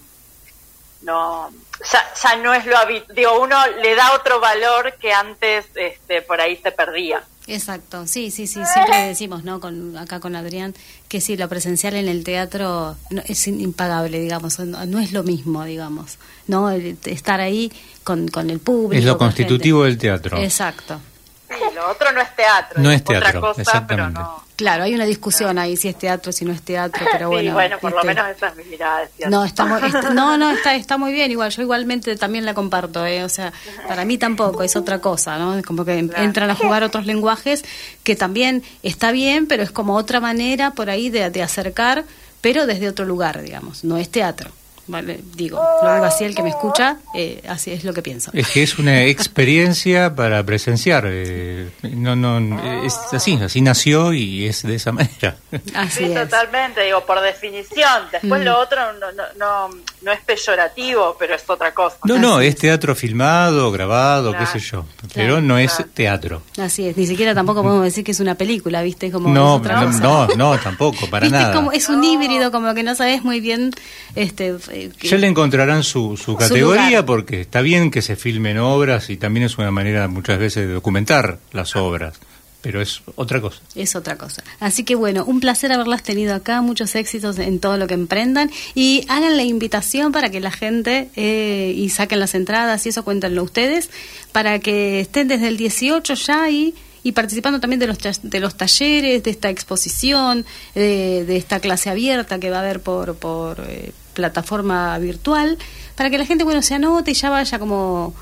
no, ya, ya no es lo habitual, digo, uno le da otro valor que antes este, por ahí se perdía. Exacto, sí, sí, sí, siempre decimos, ¿no? Con, acá con Adrián, que sí, lo presencial en el teatro no, es impagable, digamos, no, no es lo mismo, digamos, ¿no? El, estar ahí con, con el público. Es lo con constitutivo gente. del teatro. Exacto. Sí, lo otro no es teatro, No es otra teatro, cosa, exactamente. pero no. Claro, hay una discusión ahí, si es teatro, si no es teatro, pero Sí, bueno. bueno, por lo este, menos esa es mi mirada, es cierto. No, está, muy- está- no, no, está, está muy bien, igual, yo igualmente también la comparto, ¿eh? O sea, para mí tampoco, es otra cosa, ¿no? Es como que Claro. entran a jugar otros lenguajes que también está bien, pero es como otra manera por ahí de, de acercar, pero desde otro lugar, digamos, no es teatro. Vale, digo, lo digo así, el que me escucha, eh, así es lo que pienso. Es que es una experiencia para presenciar. eh, no, no, es así, así nació y es de esa manera. Así Sí, es. totalmente, digo, por definición. Después Mm. lo otro no, no, no, no es peyorativo, pero es otra cosa. No, no, Así es teatro filmado, grabado, Claro. qué sé yo. Pero no es teatro. Así es, ni siquiera tampoco podemos decir que es una película, ¿viste? Como No, es otra no, cosa. no, no, tampoco, para ¿Viste? nada. Como es un híbrido, como que no sabes muy bien. Este, eh, que- Ya le encontrarán su, su Su categoría lugar. porque está bien que se filmen obras y también es una manera muchas veces de documentar las obras, pero es otra cosa. Es otra cosa. Así que bueno, un placer haberlas tenido acá, muchos éxitos en todo lo que emprendan y hagan la invitación para que la gente eh, y saquen las entradas y eso cuéntenlo ustedes, para que estén desde el dieciocho ya ahí y participando también de los ta- de los talleres, de esta exposición, de, de esta clase abierta que va a haber por, por eh, plataforma virtual, para que la gente bueno se anote y ya vaya como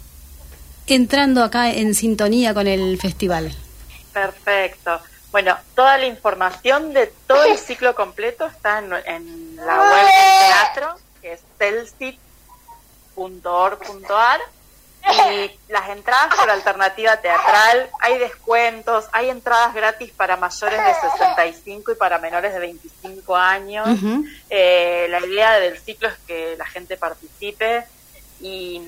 entrando acá en sintonía con el festival. Perfecto. Bueno, toda la información de todo el ciclo completo está en, en la web del teatro, que es celsit punto org punto ar. Y las entradas por alternativa teatral, hay descuentos, hay entradas gratis para mayores de sesenta y cinco y para menores de veinticinco años. Ujú. Eh, la idea del ciclo es que la gente participe y,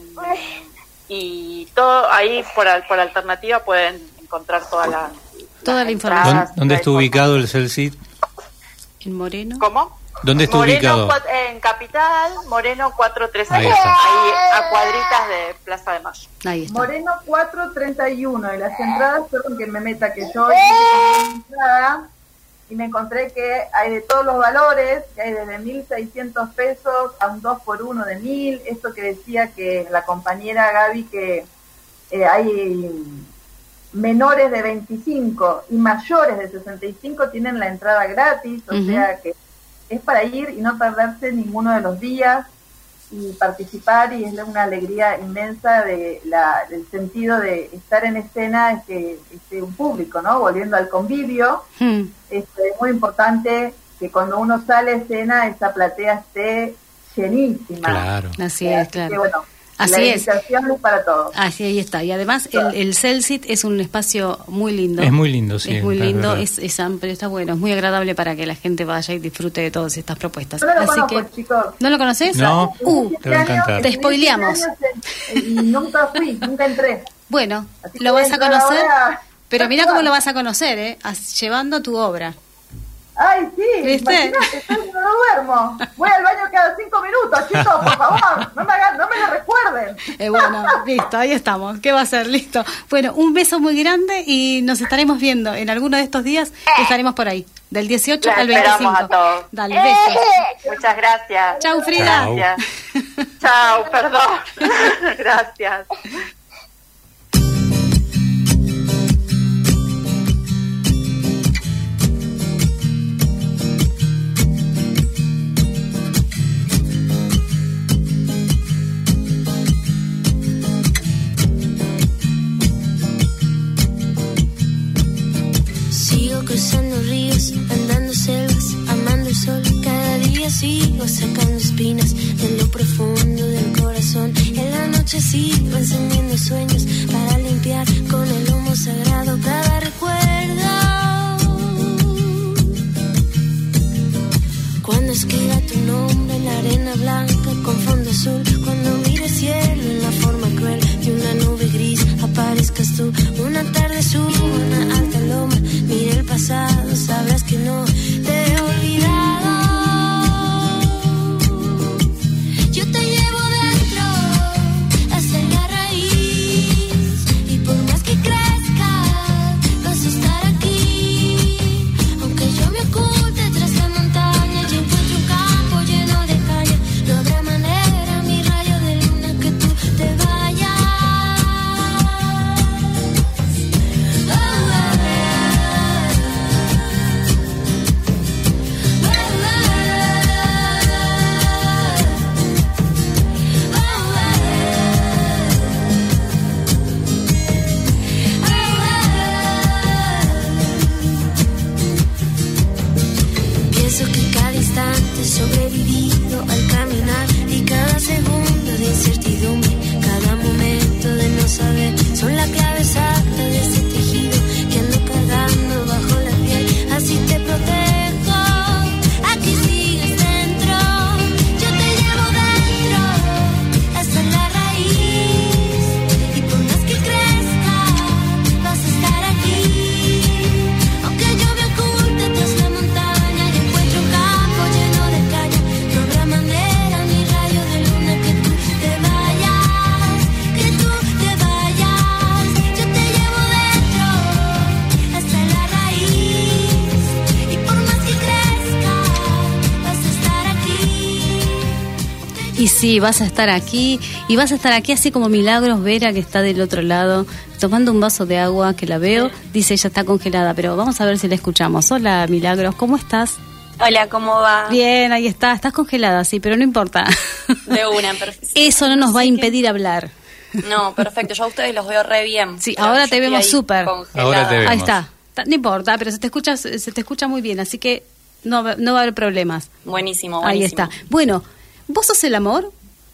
y todo ahí por, al- por alternativa pueden encontrar toda la, Toda las la información. entradas, ¿Dónde, dónde la está ubicado el Celsit? En Moreno. ¿Cómo? ¿Dónde está Moreno, ubicado? cua- en Capital, Moreno cuatrocientos treinta y Ahí uno, está. ahí a cuadritas de Plaza de Mayo. Ahí está. Moreno cuatrocientos treinta y uno y las entradas, perdón que me meta, que yo hice una entrada y me encontré que hay de todos los valores, que hay desde mil seiscientos pesos a un dos por uno de mil, esto que decía que la compañera Gaby, que eh, hay menores de veinticinco y mayores de sesenta y cinco tienen la entrada gratis, o Ujú. sea que es para ir y no perderse ninguno de los días y participar, y es una alegría inmensa de la, del sentido de estar en escena, es que esté un público, ¿no? Volviendo al convivio, Hmm. este, es muy importante que cuando uno sale a escena esa platea esté llenísima. Claro. Así es, que, claro. bueno, Así la es. invitación es para todos. Así ahí está. Y además el, el Celsit es un espacio muy lindo. Es muy lindo, sí, Es muy es lindo, verdad. es, es amplio, está bueno, es muy agradable para que la gente vaya y disfrute de todas estas propuestas. Yo no lo Así conozco, que, chicos. ¿no lo conoces? No, Uh, te va a encantar. Te spoileamos. Y nunca fui, nunca entré. bueno, Así que lo voy vas a entrar conocer, ahora. pero mira cómo lo vas a conocer, ¿eh? As- llevando tu obra. Ay, sí, ¿Viste? imagínate, estoy- no duermo. Voy al baño cada cinco minutos, chicos, por favor. No me, hagan, no me lo recuerden. Eh, bueno, listo, ahí estamos. ¿Qué va a ser? Listo. Bueno, un beso muy grande y nos estaremos viendo en alguno de estos días. Estaremos por ahí, del dieciocho La al esperamos veinticinco. a todos. Dale, besos. Muchas gracias. Chau, Frida. Chau. Gracias. Chao, perdón. Gracias. Sigo cruzando ríos, andando selvas, amando el sol. Cada día sigo sacando espinas de lo profundo del corazón. En la noche sigo encendiendo sueños para limpiar con el humo sagrado cada recuerdo. Cuando escriba tu nombre en la arena blanca con fondo azul, cuando mire el cielo en la forma cruel de una nube gris, aparezcas tú. Una tarde subo una alta loma, mire el pasado, sabrás que Y sí, vas a estar aquí, y vas a estar aquí así como Milagros Vera, que está del otro lado, tomando un vaso de agua, que la veo, dice ella está congelada, pero vamos a ver si la escuchamos. Hola Milagros, ¿cómo estás? Hola, ¿cómo va? Bien, ahí está, estás congelada, sí, pero no importa. De una, perfecto. Eso no nos va a impedir hablar. No, perfecto, yo a ustedes los veo re bien. Sí, pero ahora yo te estoy vemos ahí súper. congelada. Ahora te vemos. Ahí está, no importa, pero se te escucha, se te escucha muy bien, así que no, va- no va a haber problemas. Buenísimo, buenísimo. Ahí está. Bueno, ¿vos sos el amor?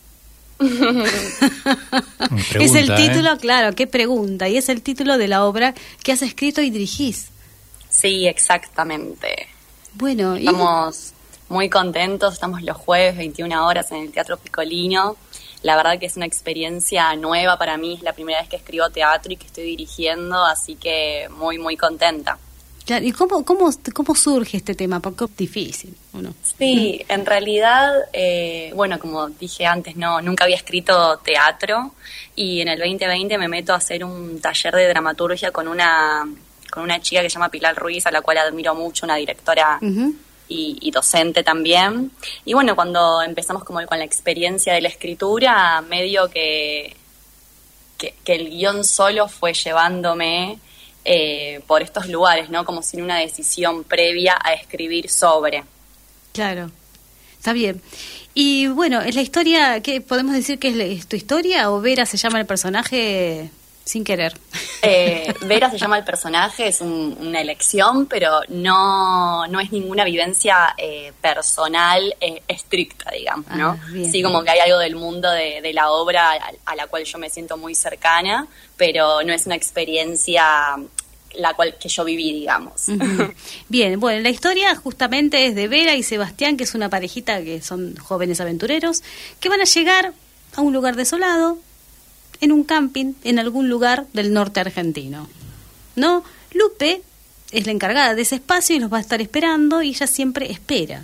Pregunta, Es el ¿eh? título, claro, qué pregunta. Y es el título de la obra que has escrito y dirigís. Sí, exactamente. Bueno, y Estamos muy contentos, estamos los jueves, veintiuna horas en el Teatro Piccolino. La verdad que es una experiencia nueva para mí, es la primera vez que escribo teatro y que estoy dirigiendo, así que muy, muy contenta. claro, ¿y cómo, cómo, cómo surge este tema? Porque es difícil, ¿o no? Sí, en realidad, eh, bueno, como dije antes, no, nunca había escrito teatro y en el veinte veinte me meto a hacer un taller de dramaturgia con una, con una chica que se llama Pilar Ruiz, a la cual admiro mucho, una directora Ujú. y, y docente también. Y bueno, cuando empezamos como con la experiencia de la escritura, medio que, que, que el guión solo fue llevándome eh, por estos lugares, ¿no? Como sin una decisión previa a escribir sobre. Claro, está bien. Y bueno, es la historia, ¿qué podemos decir que es, la- es tu historia o Vera se llama el personaje sin querer? Eh, Vera se llama el personaje, es un- una elección, pero no, no es ninguna vivencia eh, personal eh, estricta, digamos, ¿no? Ah, bien. Sí, como que hay algo del mundo de, de la obra a, a la cual yo me siento muy cercana, pero no es una experiencia la cual que yo viví, digamos. Ujú. Bien, bueno, la historia justamente es de Vera y Sebastián, que es una parejita que son jóvenes aventureros, que van a llegar a un lugar desolado, en un camping, en algún lugar del norte argentino. ¿No? Lupe es la encargada de ese espacio y los va a estar esperando y ella siempre espera.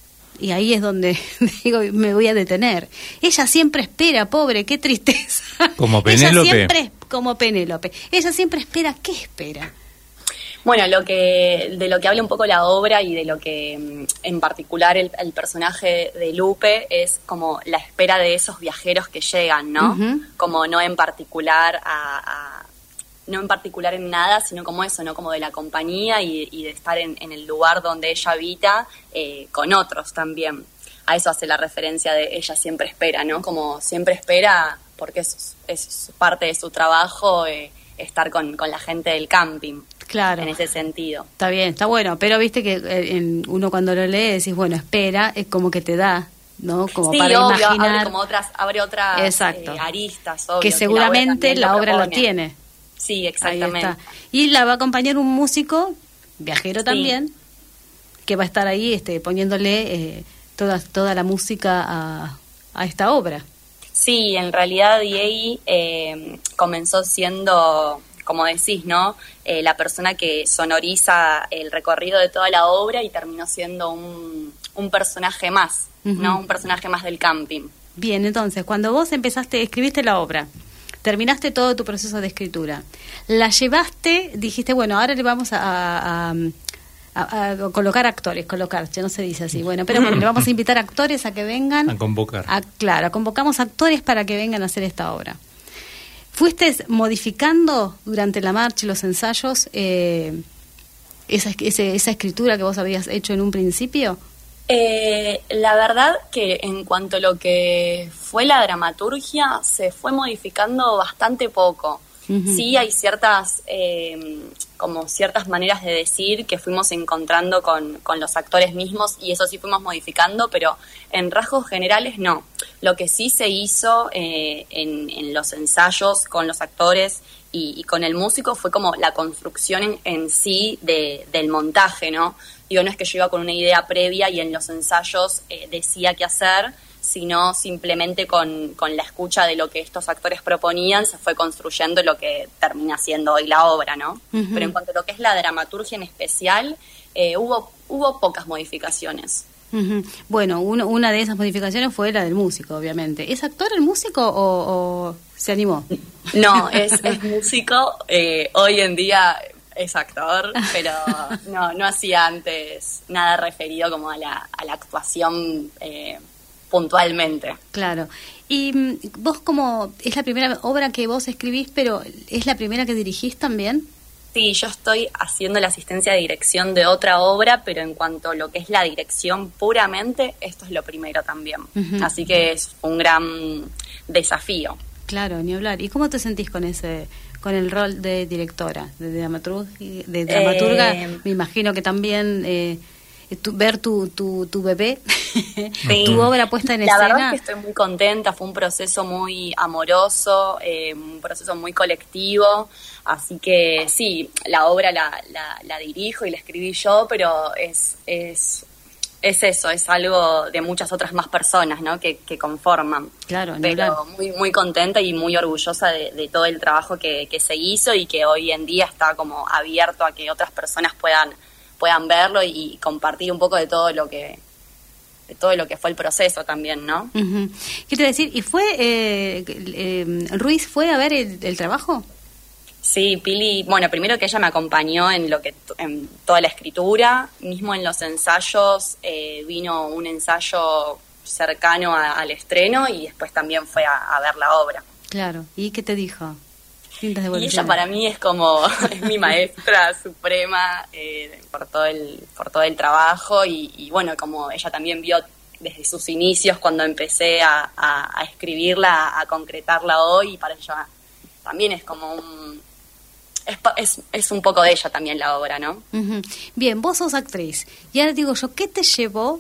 Y ahí es donde digo, me voy a detener. Ella siempre espera, pobre, qué tristeza. Como Ella Penélope. siempre, como Penélope. Ella siempre espera, ¿qué espera? Bueno, lo que de lo que habla un poco la obra y de lo que mm, en particular el, el personaje de Lupe es como la espera de esos viajeros que llegan, ¿no? Ujú. Como no en particular a, a- no en particular en nada, sino como eso, ¿no? Como de la compañía y, y de estar en, en el lugar donde ella habita eh, con otros también. A eso hace la referencia de ella siempre espera, ¿no? Como siempre espera porque es, es parte de su trabajo eh, estar con, con la gente del camping. Claro. En ese sentido. Está bien, está bueno, pero viste que eh, en- uno cuando lo lee decís, bueno, espera, es como que te da, ¿no? Como Sí, para obvio, imaginar abre como otras, abre otras Exacto. eh, aristas, obvio, que seguramente también la obra lo propone. tiene. Sí, Ahí exactamente. está. Y la va a acompañar un músico, viajero Sí. también, que va a estar ahí este, poniéndole eh, toda, toda la música a, a esta obra. Sí, en realidad Diego eh, comenzó siendo, como decís, ¿no? Eh, la persona que sonoriza el recorrido de toda la obra y terminó siendo un, un personaje más, Ujú. ¿no? Un personaje más del camping. Bien, entonces, cuando vos empezaste, escribiste la obra, terminaste todo tu proceso de escritura, la llevaste, dijiste, bueno, ahora le vamos a, a- a- a colocar actores, colocar, ya no se dice así, bueno, pero bueno, le vamos a invitar actores a que vengan. A convocar. a- claro, convocamos actores para que vengan a hacer esta obra. ¿Fuiste modificando durante la marcha y los ensayos eh, esa, ese- esa escritura que vos habías hecho en un principio? Eh, la verdad que en cuanto a lo que fue la dramaturgia, se fue modificando bastante poco. Ujú. Sí, hay ciertas, eh, como ciertas maneras de decir que fuimos encontrando con, con los actores mismos y eso sí fuimos modificando, pero en rasgos generales no. Lo que sí se hizo eh, en, en los ensayos con los actores y, y con el músico fue como la construcción en, en sí de, del montaje, ¿no? Digo, no es que yo iba con una idea previa y en los ensayos eh, decía qué hacer, sino simplemente con, con la escucha de lo que estos actores proponían se fue construyendo lo que termina siendo hoy la obra, ¿no? Ujú. Pero en cuanto a lo que es la dramaturgia en especial, eh, hubo, hubo pocas modificaciones. Ujú. Bueno, uno- una de esas modificaciones fue la del músico, obviamente. ¿Es actor el músico o, o se animó? No, es, es músico, eh, hoy en día es actor, pero no, no hacía antes nada referido como a la, a la actuación eh, puntualmente. Claro. Y mm, vos como, es la primera obra que vos escribís, pero ¿es la primera que dirigís también? Sí, yo estoy haciendo la asistencia de dirección de otra obra, pero en cuanto a lo que es la dirección puramente, esto es lo primero también. Ujú. Así que es un gran desafío. Claro, ni hablar. ¿Y cómo te sentís con ese, con el rol de directora, de dramaturga? De dramaturga? Eh, Me imagino que también eh, tu- ver tu, tu, tu bebé, Sí. tu obra puesta en La verdad escena. es que estoy muy contenta, fue un proceso muy amoroso, eh, un proceso muy colectivo, así que sí, la obra la, la, la dirijo y la escribí yo, pero es, es, es eso, es algo de muchas otras más personas, ¿no? que, que conforman. Claro, ni Pero hablar. muy, muy contenta y muy orgullosa de, de todo el trabajo que, que se hizo y que hoy en día está como abierto a que otras personas puedan, puedan verlo y, y compartir un poco de todo lo que de todo lo que fue el proceso también, ¿no? Ujú. ¿Qué te iba a decir? ¿Y fue, eh, eh, Ruiz fue a ver el, el trabajo? Sí, Pili, bueno, primero que ella me acompañó en lo que en toda la escritura, mismo en los ensayos, eh, vino un ensayo cercano a- al estreno y después también fue a, a ver la obra. Claro. ¿Y qué te dijo? Distintas Y ella devoluciones. para mí es como, es mi maestra suprema eh, por todo el por todo el trabajo y, y bueno, como ella también vio desde sus inicios cuando empecé a, a, a escribirla, a, a concretarla hoy, y para ella también es como un... Es, pa- es, es un poco de ella también la obra, ¿no? Ujú. Bien, vos sos actriz. Y ahora digo yo, ¿qué te llevó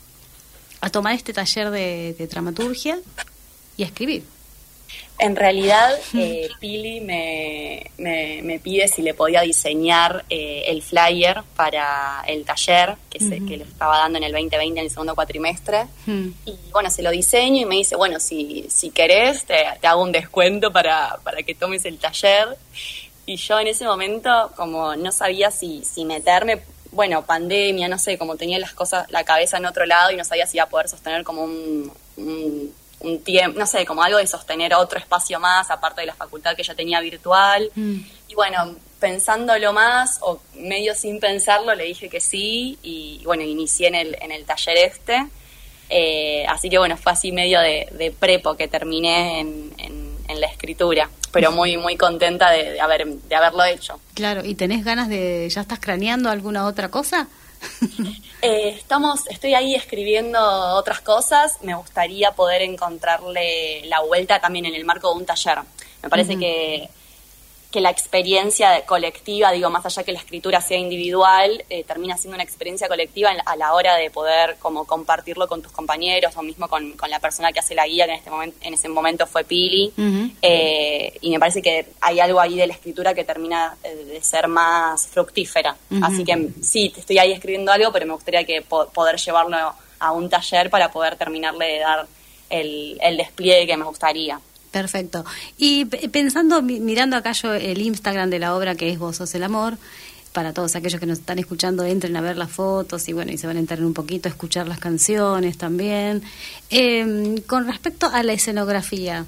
a tomar este taller de, de dramaturgia y a escribir? En realidad, eh, Pili me, me, me pide si le podía diseñar eh, el flyer para el taller que, se, Ujú. que le estaba dando en el veinte veinte, en el segundo cuatrimestre. Hmm. Y bueno, se lo diseño y me dice, bueno, si, si querés, te, te hago un descuento para, para que tomes el taller. Y yo en ese momento, como no sabía si, si meterme, bueno, pandemia, no sé, como tenía las cosas, la cabeza en otro lado y no sabía si iba a poder sostener como un... un un tiempo, no sé, como algo de sostener otro espacio más, aparte de la facultad que ya tenía virtual. Mm. Y bueno, pensándolo más, o medio sin pensarlo, le dije que sí, y bueno, inicié en el, en el taller este. Eh, así que bueno, fue así medio de, de prepo que terminé en, en, en la escritura, pero muy muy contenta de, de, haber, de haberlo hecho. Claro, ¿y tenés ganas de, ya estás craneando alguna otra cosa? Eh, estamos, estoy ahí escribiendo otras cosas. Me gustaría poder encontrarle la vuelta también en el marco de un taller. Me parece Ujú. que, que la experiencia colectiva, digo, más allá que la escritura sea individual, eh, termina siendo una experiencia colectiva en- a la hora de poder como compartirlo con tus compañeros o mismo con, con la persona que hace la guía, que en este momento, en ese momento fue Pili. Ujú. Eh, y me parece que hay algo ahí de la escritura que termina eh, de ser más fructífera. Ujú. Así que sí, te estoy ahí escribiendo algo, pero me gustaría que po- poder llevarlo a un taller para poder terminarle de dar el, el despliegue que me gustaría. Perfecto. Y p- pensando, mi- mirando acá yo el Instagram de la obra que es Vos sos el amor, para todos aquellos que nos están escuchando, entren a ver las fotos y bueno, y se van a entrar un poquito a escuchar las canciones también. Eh, con respecto a la escenografía,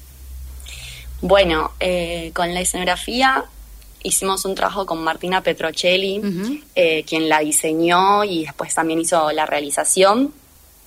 Bueno, eh, con la escenografía hicimos un trabajo con Martina Petrocelli, Ujú. eh, quien la diseñó y después también hizo la realización.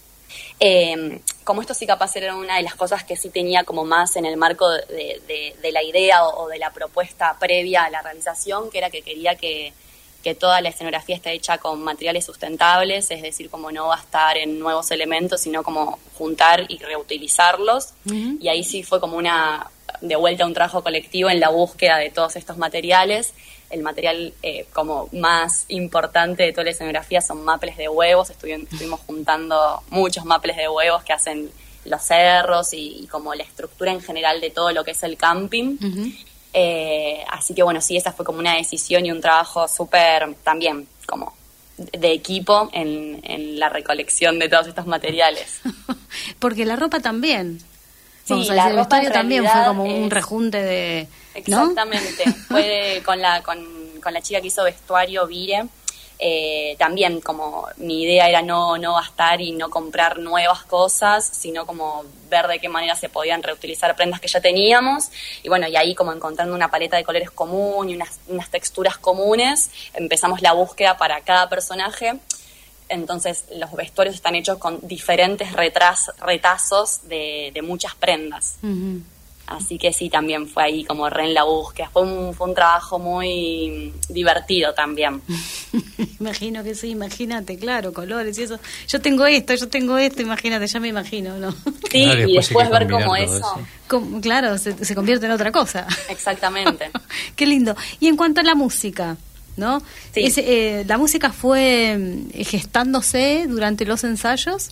Eh, como esto sí capaz era una de las cosas que sí tenía como más en el marco de, de- de la idea o, o de la propuesta previa a la realización, que era que quería que, que toda la escenografía esté hecha con materiales sustentables, es decir, como no gastar en nuevos elementos, sino como juntar y reutilizarlos. Ujú. Y ahí sí fue como una, de vuelta a un trabajo colectivo en la búsqueda de todos estos materiales. El material eh, como más importante de toda la escenografía son maples de huevos. Estuvi- estuvimos juntando muchos maples de huevos que hacen los cerros y, y como la estructura en general de todo lo que es el camping. Ujú. Eh, así que bueno, sí, esa fue como una decisión y un trabajo súper también como de equipo en, en la recolección de todos estos materiales. porque la ropa también. Sí, Vamos a la decir, el ropa en vestuario también fue realidad como un es- rejunte de... ¿no? Exactamente. Fue de- con, la, con, con la chica que hizo vestuario, Vire. Eh, también como mi idea era no, no gastar y no comprar nuevas cosas, sino como ver de qué manera se podían reutilizar prendas que ya teníamos. Y bueno, y ahí como encontrando una paleta de colores común y unas, unas texturas comunes, empezamos la búsqueda para cada personaje. entonces los vestuarios están hechos con diferentes retras, retazos de, de muchas prendas. Ujú. Así que sí, también fue ahí como re en la búsqueda. Fue un, fue un trabajo muy divertido también. Imagino que sí, imagínate, claro, colores y eso. Yo tengo esto, yo tengo esto, imagínate, ya me imagino, ¿no? Sí, Claro, y después hay después que ver combinar cómo todo eso... eso. Como- claro, se, se convierte en otra cosa. Exactamente. Qué lindo. Y en cuanto a la música, ¿no? Sí. Ese, eh, ¿la música fue mm, gestándose durante los ensayos?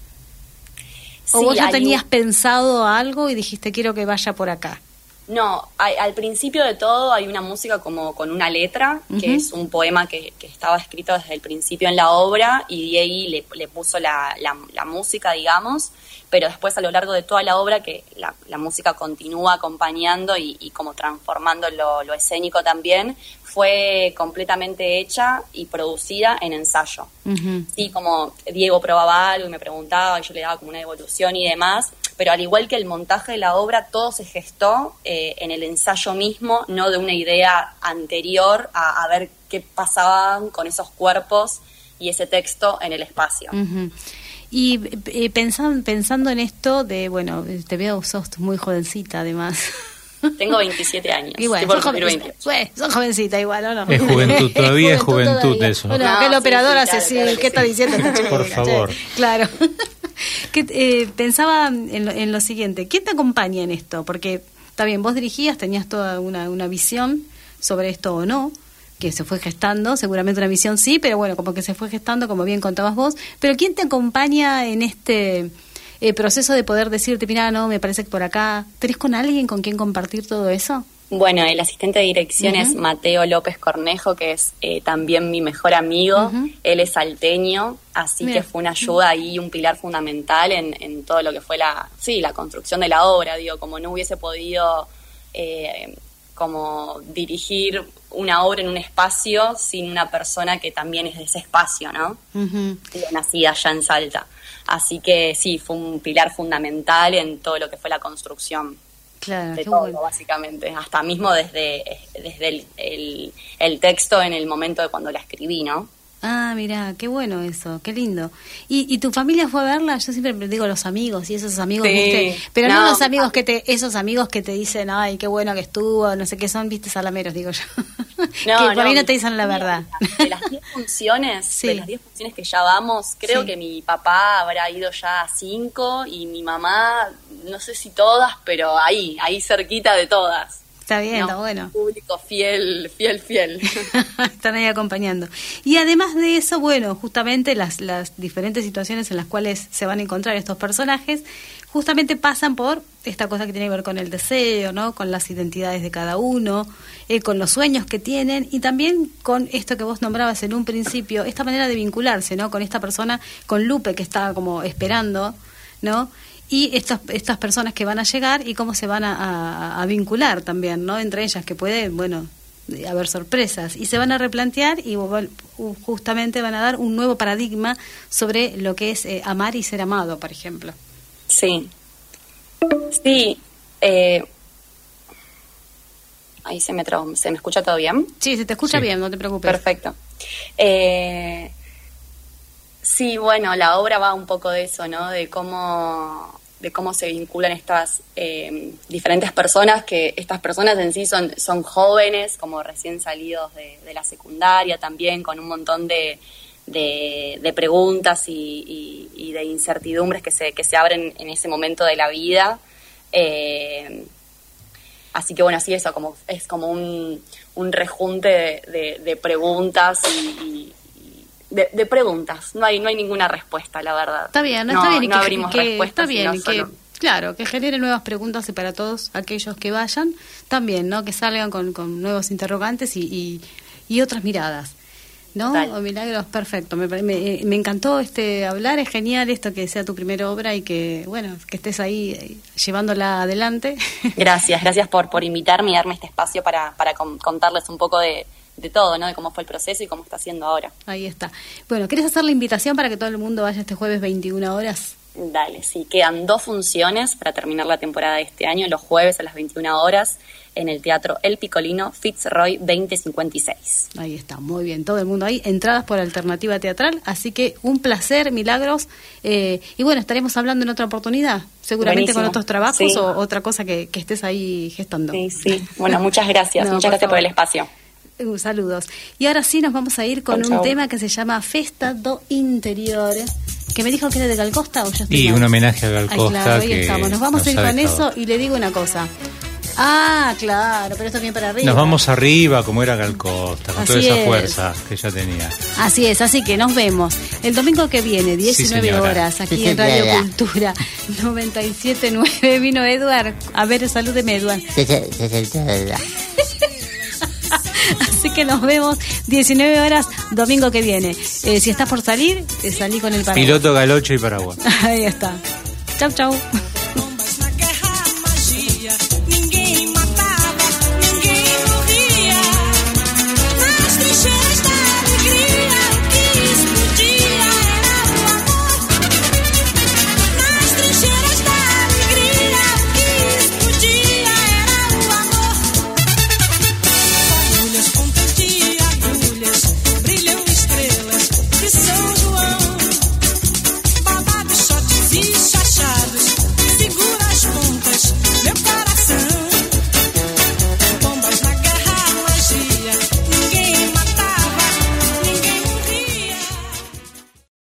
¿O Sí, vos ya al tenías igu- pensado algo y dijiste quiero que vaya por acá? No, hay- al principio de todo hay una música como con una letra, que Ujú. es un poema que, que estaba escrito desde el principio en la obra, y Diego le, le puso la, la, la música, digamos, pero después a lo largo de toda la obra que la, la música continúa acompañando y, y como transformando lo, lo escénico también, fue completamente hecha y producida en ensayo. Ujú. Sí, como Diego probaba algo y me preguntaba y yo le daba como una evolución y demás, pero al igual que el montaje de la obra, todo se gestó eh, en el ensayo mismo, no de una idea anterior a, a ver qué pasaban con esos cuerpos y ese texto en el espacio. Ujú. Y eh, pensan- pensando en esto de, bueno, te veo, sos muy jovencita además. Tengo veintisiete años. Y bueno, estoy por sos, cumplir joven- veintiocho. bueno, sos jovencita igual, ¿o no? Es juventud, todavía es juventud todavía. eso. Bueno, No, acá el sí, operador sí, hace claro, sí, claro que ¿qué está sí. diciendo esta chica? Por che? favor. Claro. Que, eh, pensaba en lo, en lo siguiente, ¿quién te acompaña en esto? Porque, está bien, vos dirigías, tenías toda una, una visión sobre esto o no, que se fue gestando, seguramente una visión sí, pero bueno, como que se fue gestando, como bien contabas vos, pero ¿quién te acompaña en este eh, proceso de poder decirte, mira, no, me parece que por acá, ¿tenés con alguien con quien compartir todo eso? Bueno, el asistente de dirección Ujú. es Mateo López Cornejo, que es eh, también mi mejor amigo. Ujú. Él es salteño, así Bien. que fue una ayuda y un pilar fundamental en, en todo lo que fue la, sí, la construcción de la obra. Digo, como no hubiese podido eh, como dirigir una obra en un espacio sin una persona que también es de ese espacio, ¿no? Ujú. Digo, nacida allá en Salta. Así que sí, fue un pilar fundamental en todo lo que fue la construcción. Claro, De qué todo, bueno. básicamente, hasta mismo desde, desde el, el, el texto en el momento de cuando la escribí, ¿no? Ah, mira, qué bueno eso, qué lindo. ¿Y, y tu familia fue a verla? Yo siempre digo los amigos y esos amigos, Sí. ¿viste? Pero no, No, los amigos ah. que te, esos amigos que te dicen, ay, qué bueno que estuvo, no sé qué son, viste, salameros, digo yo. que por ahí no te dicen la verdad. De las diez funciones, Sí. de las diez funciones que ya vamos, creo Sí. que mi papá habrá ido ya a cinco y mi mamá, no sé si todas, pero ahí, ahí cerquita de todas. Está bien, No, está bueno. Público fiel, fiel, fiel. Están ahí acompañando. Y además de eso, bueno, justamente las, las diferentes situaciones en las cuales se van a encontrar estos personajes, justamente pasan por esta cosa que tiene que ver con el deseo, ¿no? Con las identidades de cada uno, eh, con los sueños que tienen y también con esto que vos nombrabas en un principio, esta manera de vincularse, ¿no? Con esta persona, con Lupe que está como esperando, ¿no? Y estas estas personas que van a llegar y cómo se van a, a- a vincular también, ¿no? Entre ellas, que puede, bueno, eh, haber sorpresas. Y se van a replantear y vol- justamente van a dar un nuevo paradigma sobre lo que es eh, amar y ser amado, por ejemplo. Sí. Sí. Eh, ahí se me trabó. ¿Se me escucha todo bien? Sí, se te escucha Sí. bien, no te preocupes. Perfecto. Eh, sí, bueno, la obra va un poco de eso, ¿no? De cómo, de cómo se vinculan estas eh, diferentes personas, que estas personas en sí son, son jóvenes, como recién salidos de, de la secundaria también, con un montón de, de, de preguntas y, y- y de incertidumbres que se, que se abren en ese momento de la vida. Eh, Así que bueno, así eso, como es como un, un rejunte de, de- de preguntas y, y- y de, de preguntas. No hay no hay ninguna respuesta, la verdad. Está bien, está bien. y no que, abrimos que- respuestas. está bien, sino y que, solo- claro, que genere nuevas preguntas y para todos aquellos que vayan, también, ¿no? Que salgan con, con nuevos interrogantes y, y, y otras miradas. ¿No? Total. O Milagros, perfecto. Me, pare- me, me encantó este hablar, es genial esto que sea tu primera obra y que, bueno, que estés ahí eh, llevándola adelante. Gracias, gracias por, por invitarme y darme este espacio para, para con- contarles un poco de, de todo, ¿no? De cómo fue el proceso y cómo está siendo ahora. Ahí está. Bueno, ¿querés hacer la invitación para que todo el mundo vaya este jueves veintiuna horas? Dale, sí, quedan dos funciones para terminar la temporada de este año, los jueves a las veintiuna horas en el Teatro El Piccolino, Fitzroy veinte cincuenta y seis. Ahí está, muy bien, todo el mundo ahí, entradas por Alternativa Teatral, así que un placer, Milagros, eh, y bueno, estaremos hablando en otra oportunidad, seguramente Buenísimo. con otros trabajos Sí. o otra cosa que, que estés ahí gestando. Sí, sí. Bueno, muchas gracias, No, muchas por gracias por favor. el espacio. Uh, saludos. Y ahora sí nos vamos a ir con Chau, un chau. tema que se llama Festa do Interiores, que me dijo que era de Gal Costa o ya estoy Y mal? un homenaje a Gal Ay, Costa. claro, ahí que estamos. Nos vamos a ir ha con dejado. eso y le digo una cosa. Ah, claro, pero esto viene para arriba. Nos vamos arriba como era Gal Costa, con toda Así esa es. fuerza que ella tenía. Así es, así que nos vemos el domingo que viene, diecinueve señora. horas, aquí Sí, en Radio señora. Cultura noventa y siete punto nueve. Vino Eduard. A ver, salúdeme, Eduard. Así que nos vemos diecinueve horas, domingo que viene. Eh, si estás por salir, eh, salí con el paraguas. Piloto, Galocho y Paraguay. Ahí está. Chau, chau.